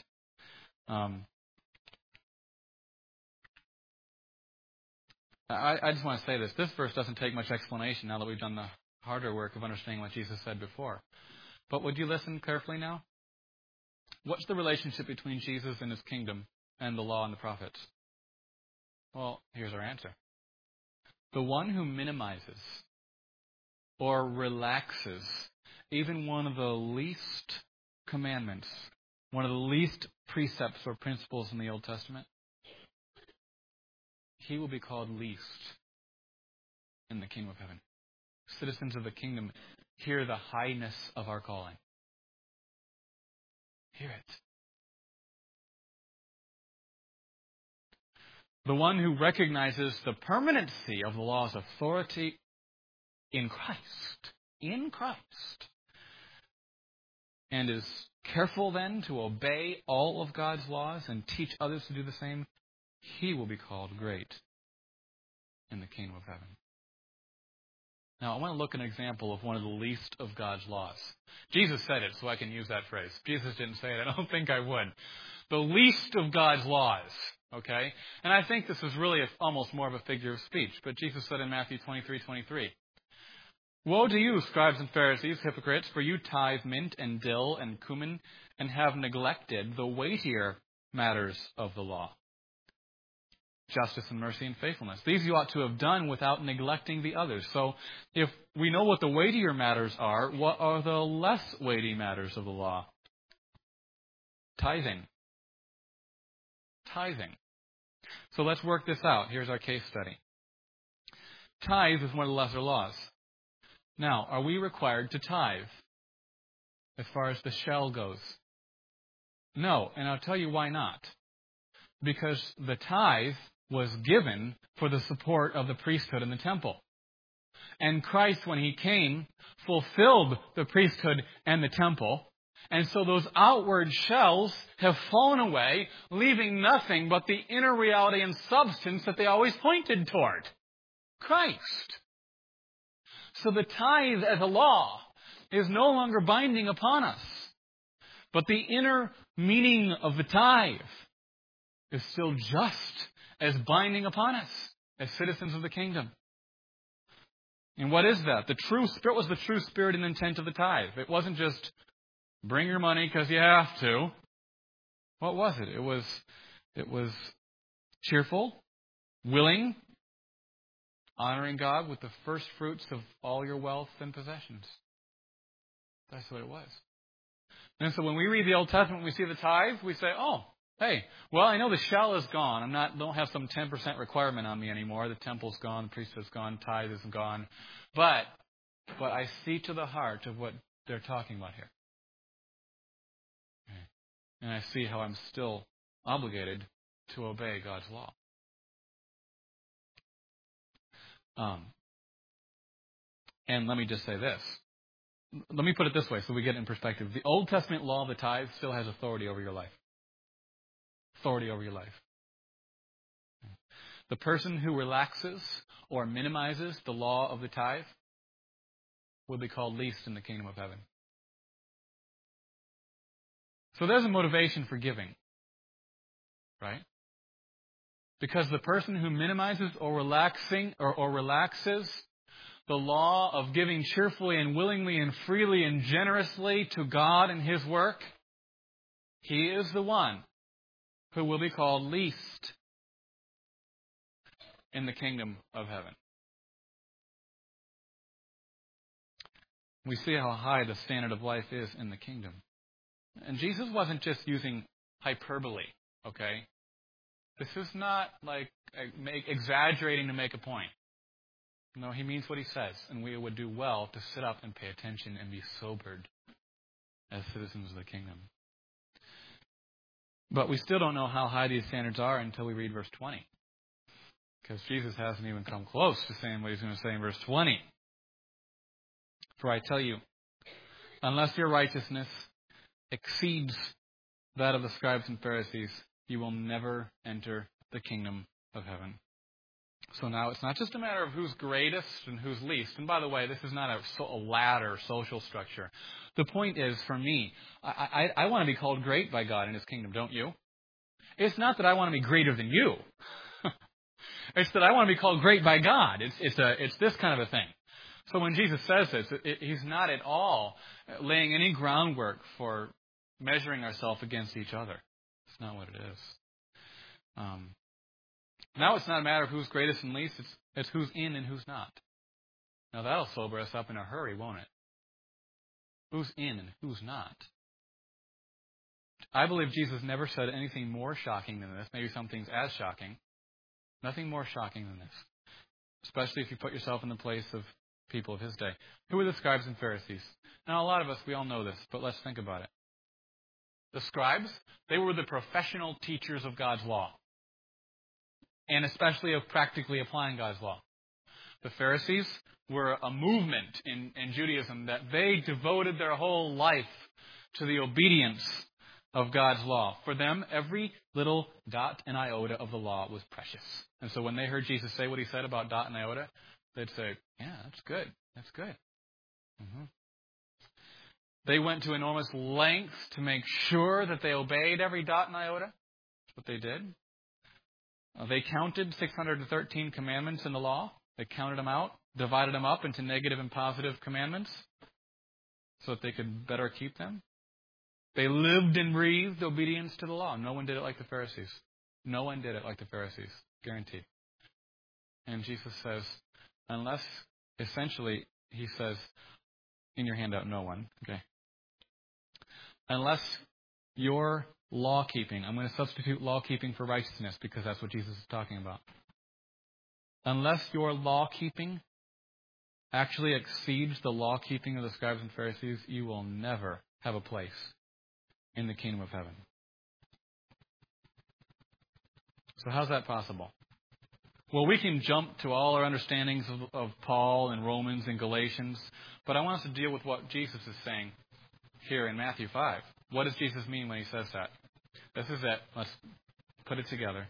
I just want to say this. This verse doesn't take much explanation now that we've done the harder work of understanding what Jesus said before. But would you listen carefully now? What's the relationship between Jesus and his kingdom and the law and the prophets? Well, here's our answer. The one who minimizes or relaxes even one of the least commandments, one of the least precepts or principles in the Old Testament, he will be called least in the kingdom of heaven. Citizens of the kingdom, hear the highness of our calling. Hear it. The one who recognizes the permanency of the law's authority in Christ, and is careful then to obey all of God's laws and teach others to do the same, he will be called great in the kingdom of heaven. Now, I want to look at an example of one of the least of God's laws. Jesus said it, so I can use that phrase. Jesus didn't say it. I don't think I would. The least of God's laws, okay? And I think this is really almost more of a figure of speech. But Jesus said in Matthew 23:23, "Woe to you, scribes and Pharisees, hypocrites, for you tithe mint and dill and cumin and have neglected the weightier matters of the law, justice and mercy and faithfulness. These you ought to have done without neglecting the others." So if we know what the weightier matters are, what are the less weighty matters of the law? Tithing. So let's work this out. Here's our case study. Tithe is one of the lesser laws. Now, are we required to tithe as far as the shell goes? No, and I'll tell you why not. Because the tithe was given for the support of the priesthood in the temple. And Christ, when he came, fulfilled the priesthood and the temple. And so those outward shells have fallen away, leaving nothing but the inner reality and substance that they always pointed toward. Christ. So the tithe as a law is no longer binding upon us. But the inner meaning of the tithe is still just as binding upon us as citizens of the kingdom. And what is that? The true spirit was the true spirit and intent of the tithe. It wasn't just bring your money because you have to. What was it? It was cheerful, willing, honoring God with the first fruits of all your wealth and possessions. That's what it was. And so when we read the Old Testament, we see the tithe, we say, oh, hey, well, I know the shell is gone. Don't have some 10% requirement on me anymore. The temple's gone, the priesthood's gone, tithe is gone. But I see to the heart of what they're talking about here. and I see how I'm still obligated to obey God's law. And let me just say this. Let me put it this way so we get it in perspective. The Old Testament law of the tithe still has authority over your life. Authority over your life. The person who relaxes or minimizes the law of the tithe will be called least in the kingdom of heaven. So there's a motivation for giving, right? Because the person who minimizes or relaxes the law of giving cheerfully and willingly and freely and generously to God and His work, he is the one who will be called least in the kingdom of heaven. We see how high the standard of life is in the kingdom. And Jesus wasn't just using hyperbole, okay? This is not like exaggerating to make a point. No, He means what He says, and we would do well to sit up and pay attention and be sobered as citizens of the kingdom. But we still don't know how high these standards are until we read verse 20. Because Jesus hasn't even come close to saying what He's going to say in verse 20. For I tell you, unless your righteousness exceeds that of the scribes and Pharisees, you will never enter the kingdom of heaven. So now it's not just a matter of who's greatest and who's least. And by the way, this is not a ladder social structure. The point is, for me, I want to be called great by God in His kingdom, don't you? It's not that I want to be greater than you. It's that I want to be called great by God. It's this kind of a thing. So when Jesus says this, He's not at all laying any groundwork for measuring ourselves against each other. It's not what it is. Now it's not a matter of who's greatest and least. It's who's in and who's not. Now that'll sober us up in a hurry, won't it? Who's in and who's not? I believe Jesus never said anything more shocking than this. Maybe some things as shocking. Nothing more shocking than this. Especially if you put yourself in the place of people of His day. Who were the scribes and Pharisees? Now a lot of us, we all know this, but let's think about it. The scribes, they were the professional teachers of God's law. And especially of practically applying God's law. The Pharisees were a movement in Judaism that they devoted their whole life to the obedience of God's law. For them, every little dot and iota of the law was precious. And so when they heard Jesus say what He said about dot and iota, they'd say, yeah, that's good. That's good. Mm-hmm. They went to enormous lengths to make sure that they obeyed every dot and iota. That's what they did. They counted 613 commandments in the law. They counted them out, divided them up into negative and positive commandments so that they could better keep them. They lived and breathed obedience to the law. No one did it like the Pharisees. No one did it like the Pharisees. Guaranteed. And Jesus says, unless, essentially, He says, in your handout, no one. Okay. Unless your law-keeping, I'm going to substitute law-keeping for righteousness because that's what Jesus is talking about. Unless your law-keeping actually exceeds the law-keeping of the scribes and Pharisees, you will never have a place in the kingdom of heaven. So how's that possible? Well, we can jump to all our understandings of Paul and Romans and Galatians, but I want us to deal with what Jesus is saying here in Matthew 5. What does Jesus mean when He says that? This is it. Let's put it together.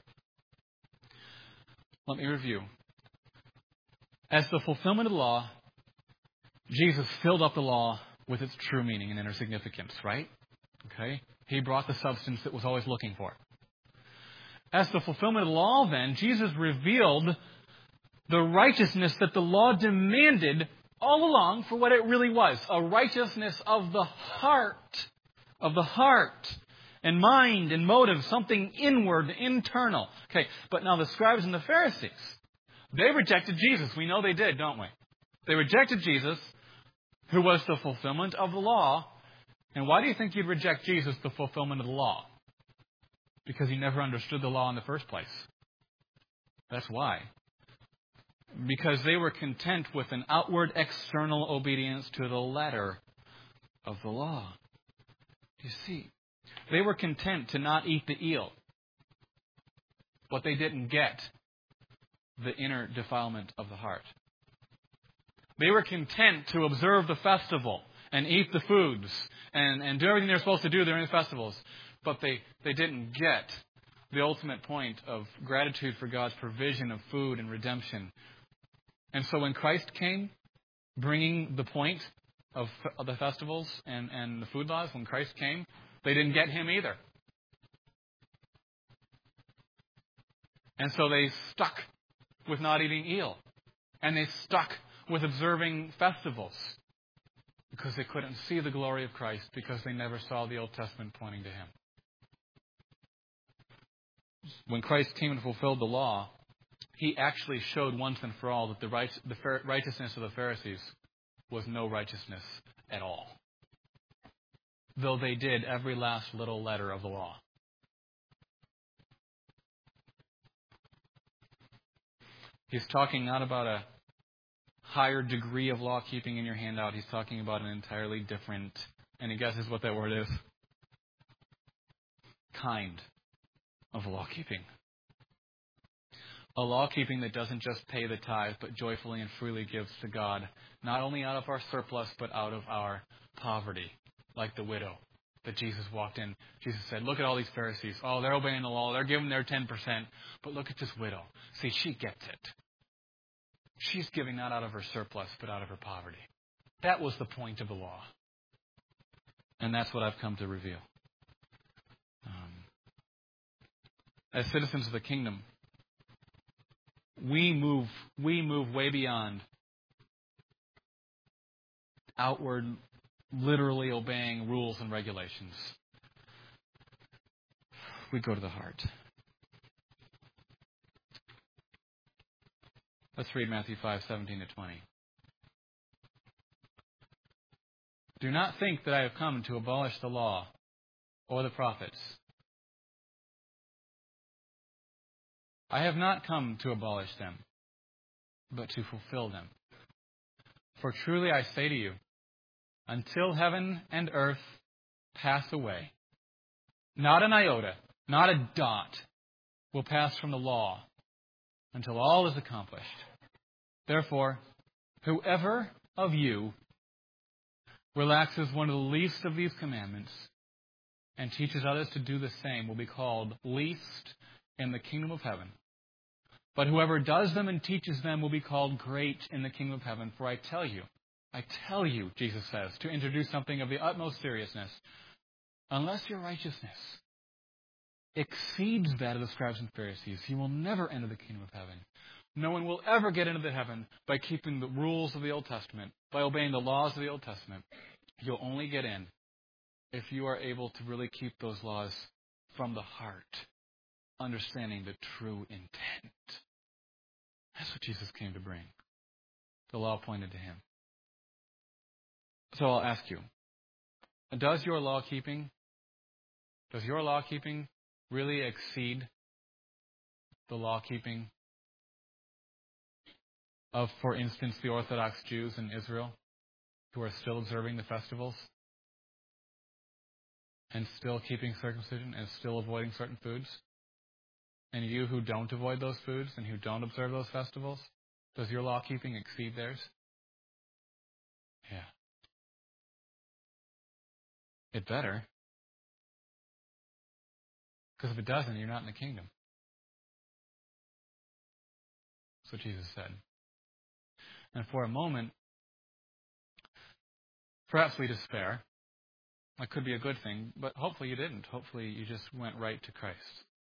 Let me review. As the fulfillment of the law, Jesus filled up the law with its true meaning and inner significance, right? Okay? He brought the substance it was always looking for. As the fulfillment of the law, then, Jesus revealed the righteousness that the law demanded all along for what it really was. A righteousness of the heart. Of the heart. And mind and motive. Something inward, internal. Okay, but now the scribes and the Pharisees, they rejected Jesus. We know they did, don't we? They rejected Jesus, who was the fulfillment of the law. And why do you think you'd reject Jesus, the fulfillment of the law? Because He never understood the law in the first place. That's why. Because they were content with an outward, external obedience to the letter of the law. You see, They were content to not eat the eel, but they didn't get the inner defilement of the heart. They were content to observe the festival and eat the foods and do everything they're supposed to do during the festivals, but they didn't get the ultimate point of gratitude for God's provision of food and redemption. And so when Christ came, bringing the point of the festivals and the food laws, when Christ came, they didn't get him either. And so they stuck with not eating eel. And they stuck with observing festivals because they couldn't see the glory of Christ because they never saw the Old Testament pointing to him. When Christ came and fulfilled the law, he actually showed once and for all that the righteousness of the Pharisees was no righteousness at all, though they did every last little letter of the law. He's talking not about a higher degree of law-keeping in your handout. He's talking about an entirely different, any guesses what that word is? Kind of law-keeping. A law-keeping that doesn't just pay the tithe, but joyfully and freely gives to God, not only out of our surplus, but out of our poverty, like the widow that Jesus walked in. Jesus said, look at all these Pharisees. Oh, they're obeying the law. They're giving their 10%. But look at this widow. See, she gets it. She's giving not out of her surplus, but out of her poverty. That was the point of the law. And that's what I've come to reveal. As citizens of the kingdom, we move way beyond outward, literally obeying rules and regulations. We go to the heart. Let's read Matthew 5:17-20. Do not think that I have come to abolish the law or the prophets. I have not come to abolish them, but to fulfill them. For truly I say to you, until heaven and earth pass away, not an iota, not a dot will pass from the law until all is accomplished. Therefore, whoever of you relaxes one of the least of these commandments and teaches others to do the same will be called least in the kingdom of heaven. But whoever does them and teaches them will be called great in the kingdom of heaven. For I tell you, Jesus says, to introduce something of the utmost seriousness, unless your righteousness exceeds that of the scribes and Pharisees, you will never enter the kingdom of heaven. No one will ever get into the heaven by keeping the rules of the Old Testament, by obeying the laws of the Old Testament. You'll only get in if you are able to really keep those laws from the heart, understanding the true intent. That's what Jesus came to bring. The law pointed to him. So I'll ask you, does your law keeping really exceed the law keeping of, for instance, the Orthodox Jews in Israel who are still observing the festivals and still keeping circumcision and still avoiding certain foods? And you who don't avoid those foods and who don't observe those festivals, does your law keeping exceed theirs? Yeah. It better. Because if it doesn't, you're not in the kingdom. That's what Jesus said. And for a moment, perhaps we despair. That could be a good thing, but hopefully you didn't. Hopefully you just went right to Christ.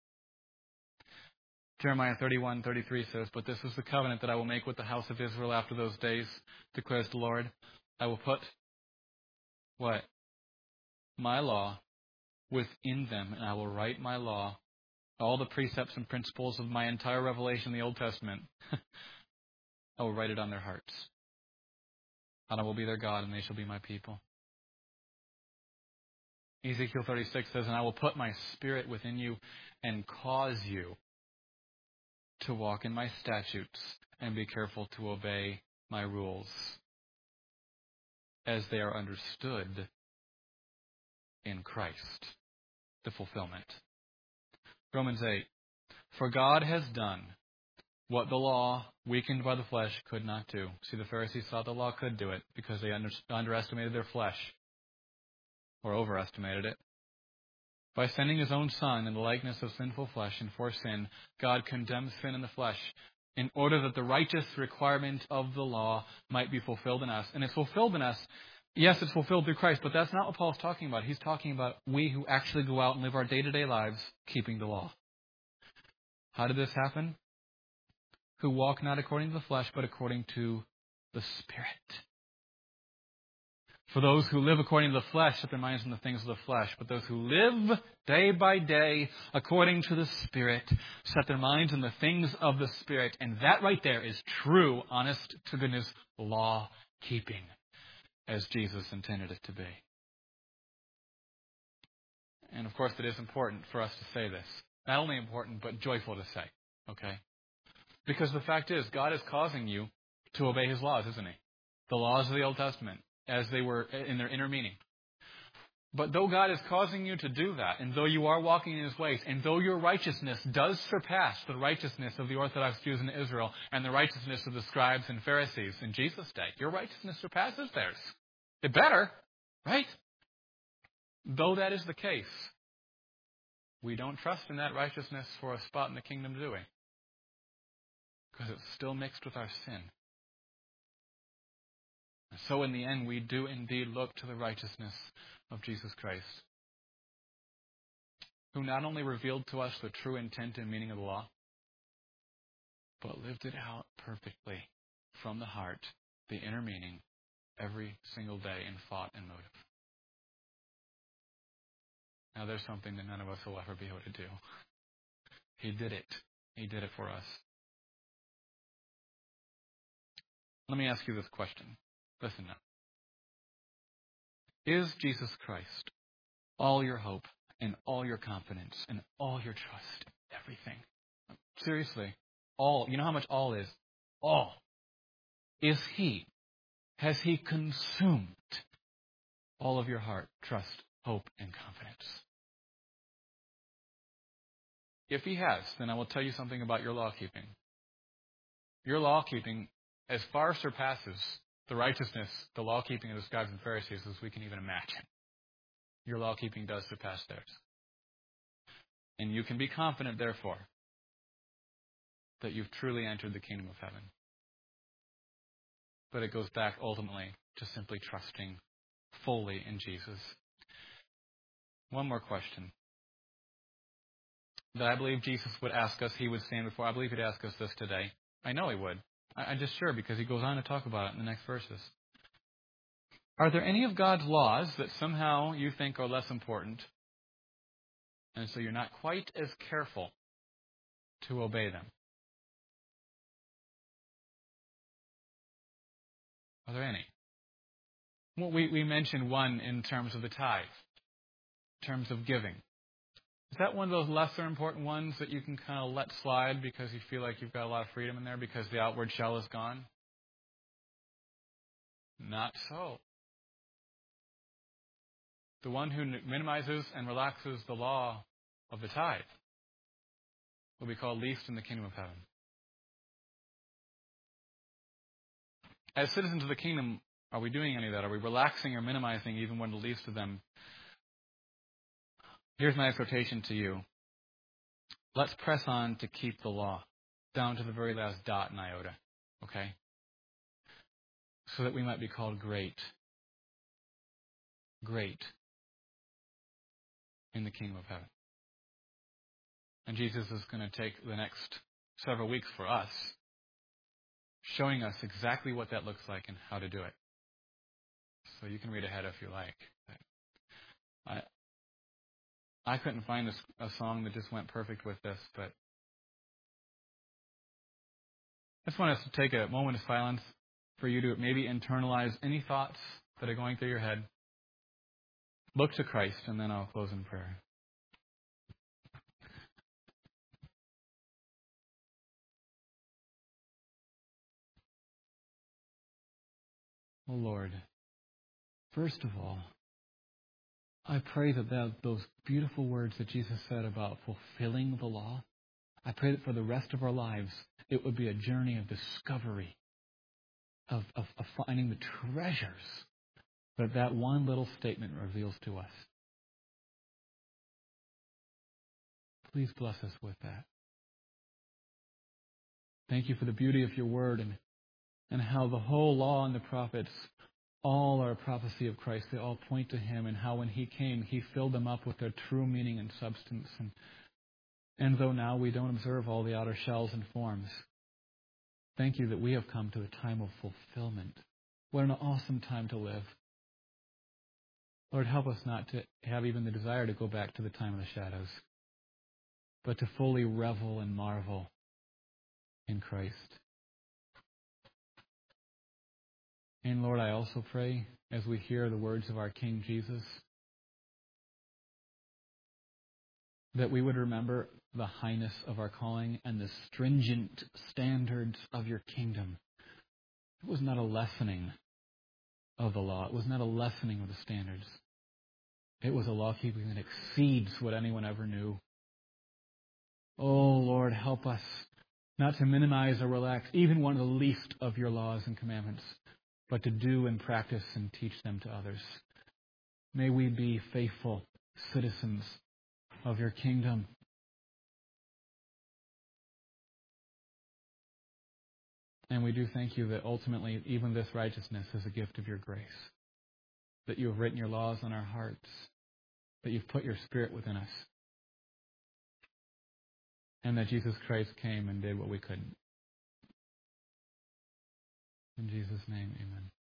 Jeremiah 31:33 says, but this is the covenant that I will make with the house of Israel after those days, declares the Lord. I will put, what? My law within them, and I will write my law, all the precepts and principles of my entire revelation in the Old Testament. I will write it on their hearts. And I will be their God, and they shall be my people. Ezekiel 36 says, and I will put my spirit within you and cause you to walk in my statutes and be careful to obey my rules as they are understood in Christ. the fulfillment. Romans 8. For God has done what the law, weakened by the flesh, could not do. See, the Pharisees thought the law could do it because they underestimated their flesh, or overestimated it. By sending His own Son in the likeness of sinful flesh, and for sin, God condemns sin in the flesh in order that the righteous requirement of the law might be fulfilled in us. And it's fulfilled in us. Yes, it's fulfilled through Christ, but that's not what Paul's talking about. He's talking about we who actually go out and live our day-to-day lives keeping the law. How did this happen? Who walk not according to the flesh, but according to the Spirit. For those who live according to the flesh set their minds on the things of the flesh, but those who live day by day according to the Spirit set their minds on the things of the Spirit. And that right there is true, honest to goodness, law keeping, as Jesus intended it to be. And of course, it is important for us to say this. Not only important, but joyful to say. Okay? Because the fact is, God is causing you to obey His laws, isn't He? The laws of the Old Testament, as they were in their inner meaning. But though God is causing you to do that, and though you are walking in His ways, and though your righteousness does surpass the righteousness of the Orthodox Jews in Israel and the righteousness of the scribes and Pharisees in Jesus' day, your righteousness surpasses theirs. It better, right? Though that is the case, we don't trust in that righteousness for a spot in the kingdom, do we? Because it's still mixed with our sin. So in the end, we do indeed look to the righteousness of Jesus Christ, who not only revealed to us the true intent and meaning of the law, but lived it out perfectly from the heart, the inner meaning, every single day in thought and motive. Now there's something that none of us will ever be able to do. He did it. He did it for us. Let me ask you this question. Listen now. Is Jesus Christ all your hope and all your confidence and all your trust? Everything. Seriously. All. You know how much all is? All. Is He? Has He consumed all of your heart, trust, hope, and confidence? If He has, then I will tell you something about your law keeping. Your law keeping as far surpasses the righteousness, the law keeping of the scribes and Pharisees as we can even imagine. Your law keeping does surpass theirs. And you can be confident, therefore, that you've truly entered the kingdom of heaven. But it goes back ultimately to simply trusting fully in Jesus. One more question that I believe Jesus would ask us. He would stand before. I believe He'd ask us this today. I know He would. I'm just sure because He goes on to talk about it in the next verses. Are there any of God's laws that somehow you think are less important, and so you're not quite as careful to obey them? Are there any? Well, we mentioned one in terms of the tithe, in terms of giving. Is that one of those lesser important ones that you can kind of let slide because you feel like you've got a lot of freedom in there because the outward shell is gone? Not so. The one who minimizes and relaxes the law of the tithe will be called least in the kingdom of heaven. As citizens of the kingdom, are we doing any of that? Are we relaxing or minimizing even when the least of them? Here's my exhortation to you. Let's press on to keep the law down to the very last dot and iota, okay? So that we might be called great in the kingdom of heaven. And Jesus is going to take the next several weeks for us, showing us exactly what that looks like and how to do it. So you can read ahead if you like. I couldn't find a song that just went perfect with this, but I just want us to take a moment of silence for you to maybe internalize any thoughts that are going through your head. Look to Christ, and then I'll close in prayer. Oh Lord, first of all, I pray that those beautiful words that Jesus said about fulfilling the law, I pray that for the rest of our lives, it would be a journey of discovery, of finding the treasures that one little statement reveals to us. Please bless us with that. Thank you for the beauty of your word and how the whole law and the prophets all are a prophecy of Christ. They all point to him, and how when he came, he filled them up with their true meaning and substance. And though now we don't observe all the outer shells and forms, thank you that we have come to a time of fulfillment. What an awesome time to live. Lord, help us not to have even the desire to go back to the time of the shadows, but to fully revel and marvel in Christ. And Lord, I also pray, as we hear the words of our King Jesus, that we would remember the highness of our calling and the stringent standards of your kingdom. It was not a lessening of the law. It was not a lessening of the standards. It was a law-keeping that exceeds what anyone ever knew. Oh, Lord, help us not to minimize or relax even one of the least of your laws and commandments, but to do and practice and teach them to others. May we be faithful citizens of your kingdom. And we do thank you that ultimately even this righteousness is a gift of your grace, that you have written your laws on our hearts, that you've put your Spirit within us, and that Jesus Christ came and did what we couldn't. In Jesus' name, amen.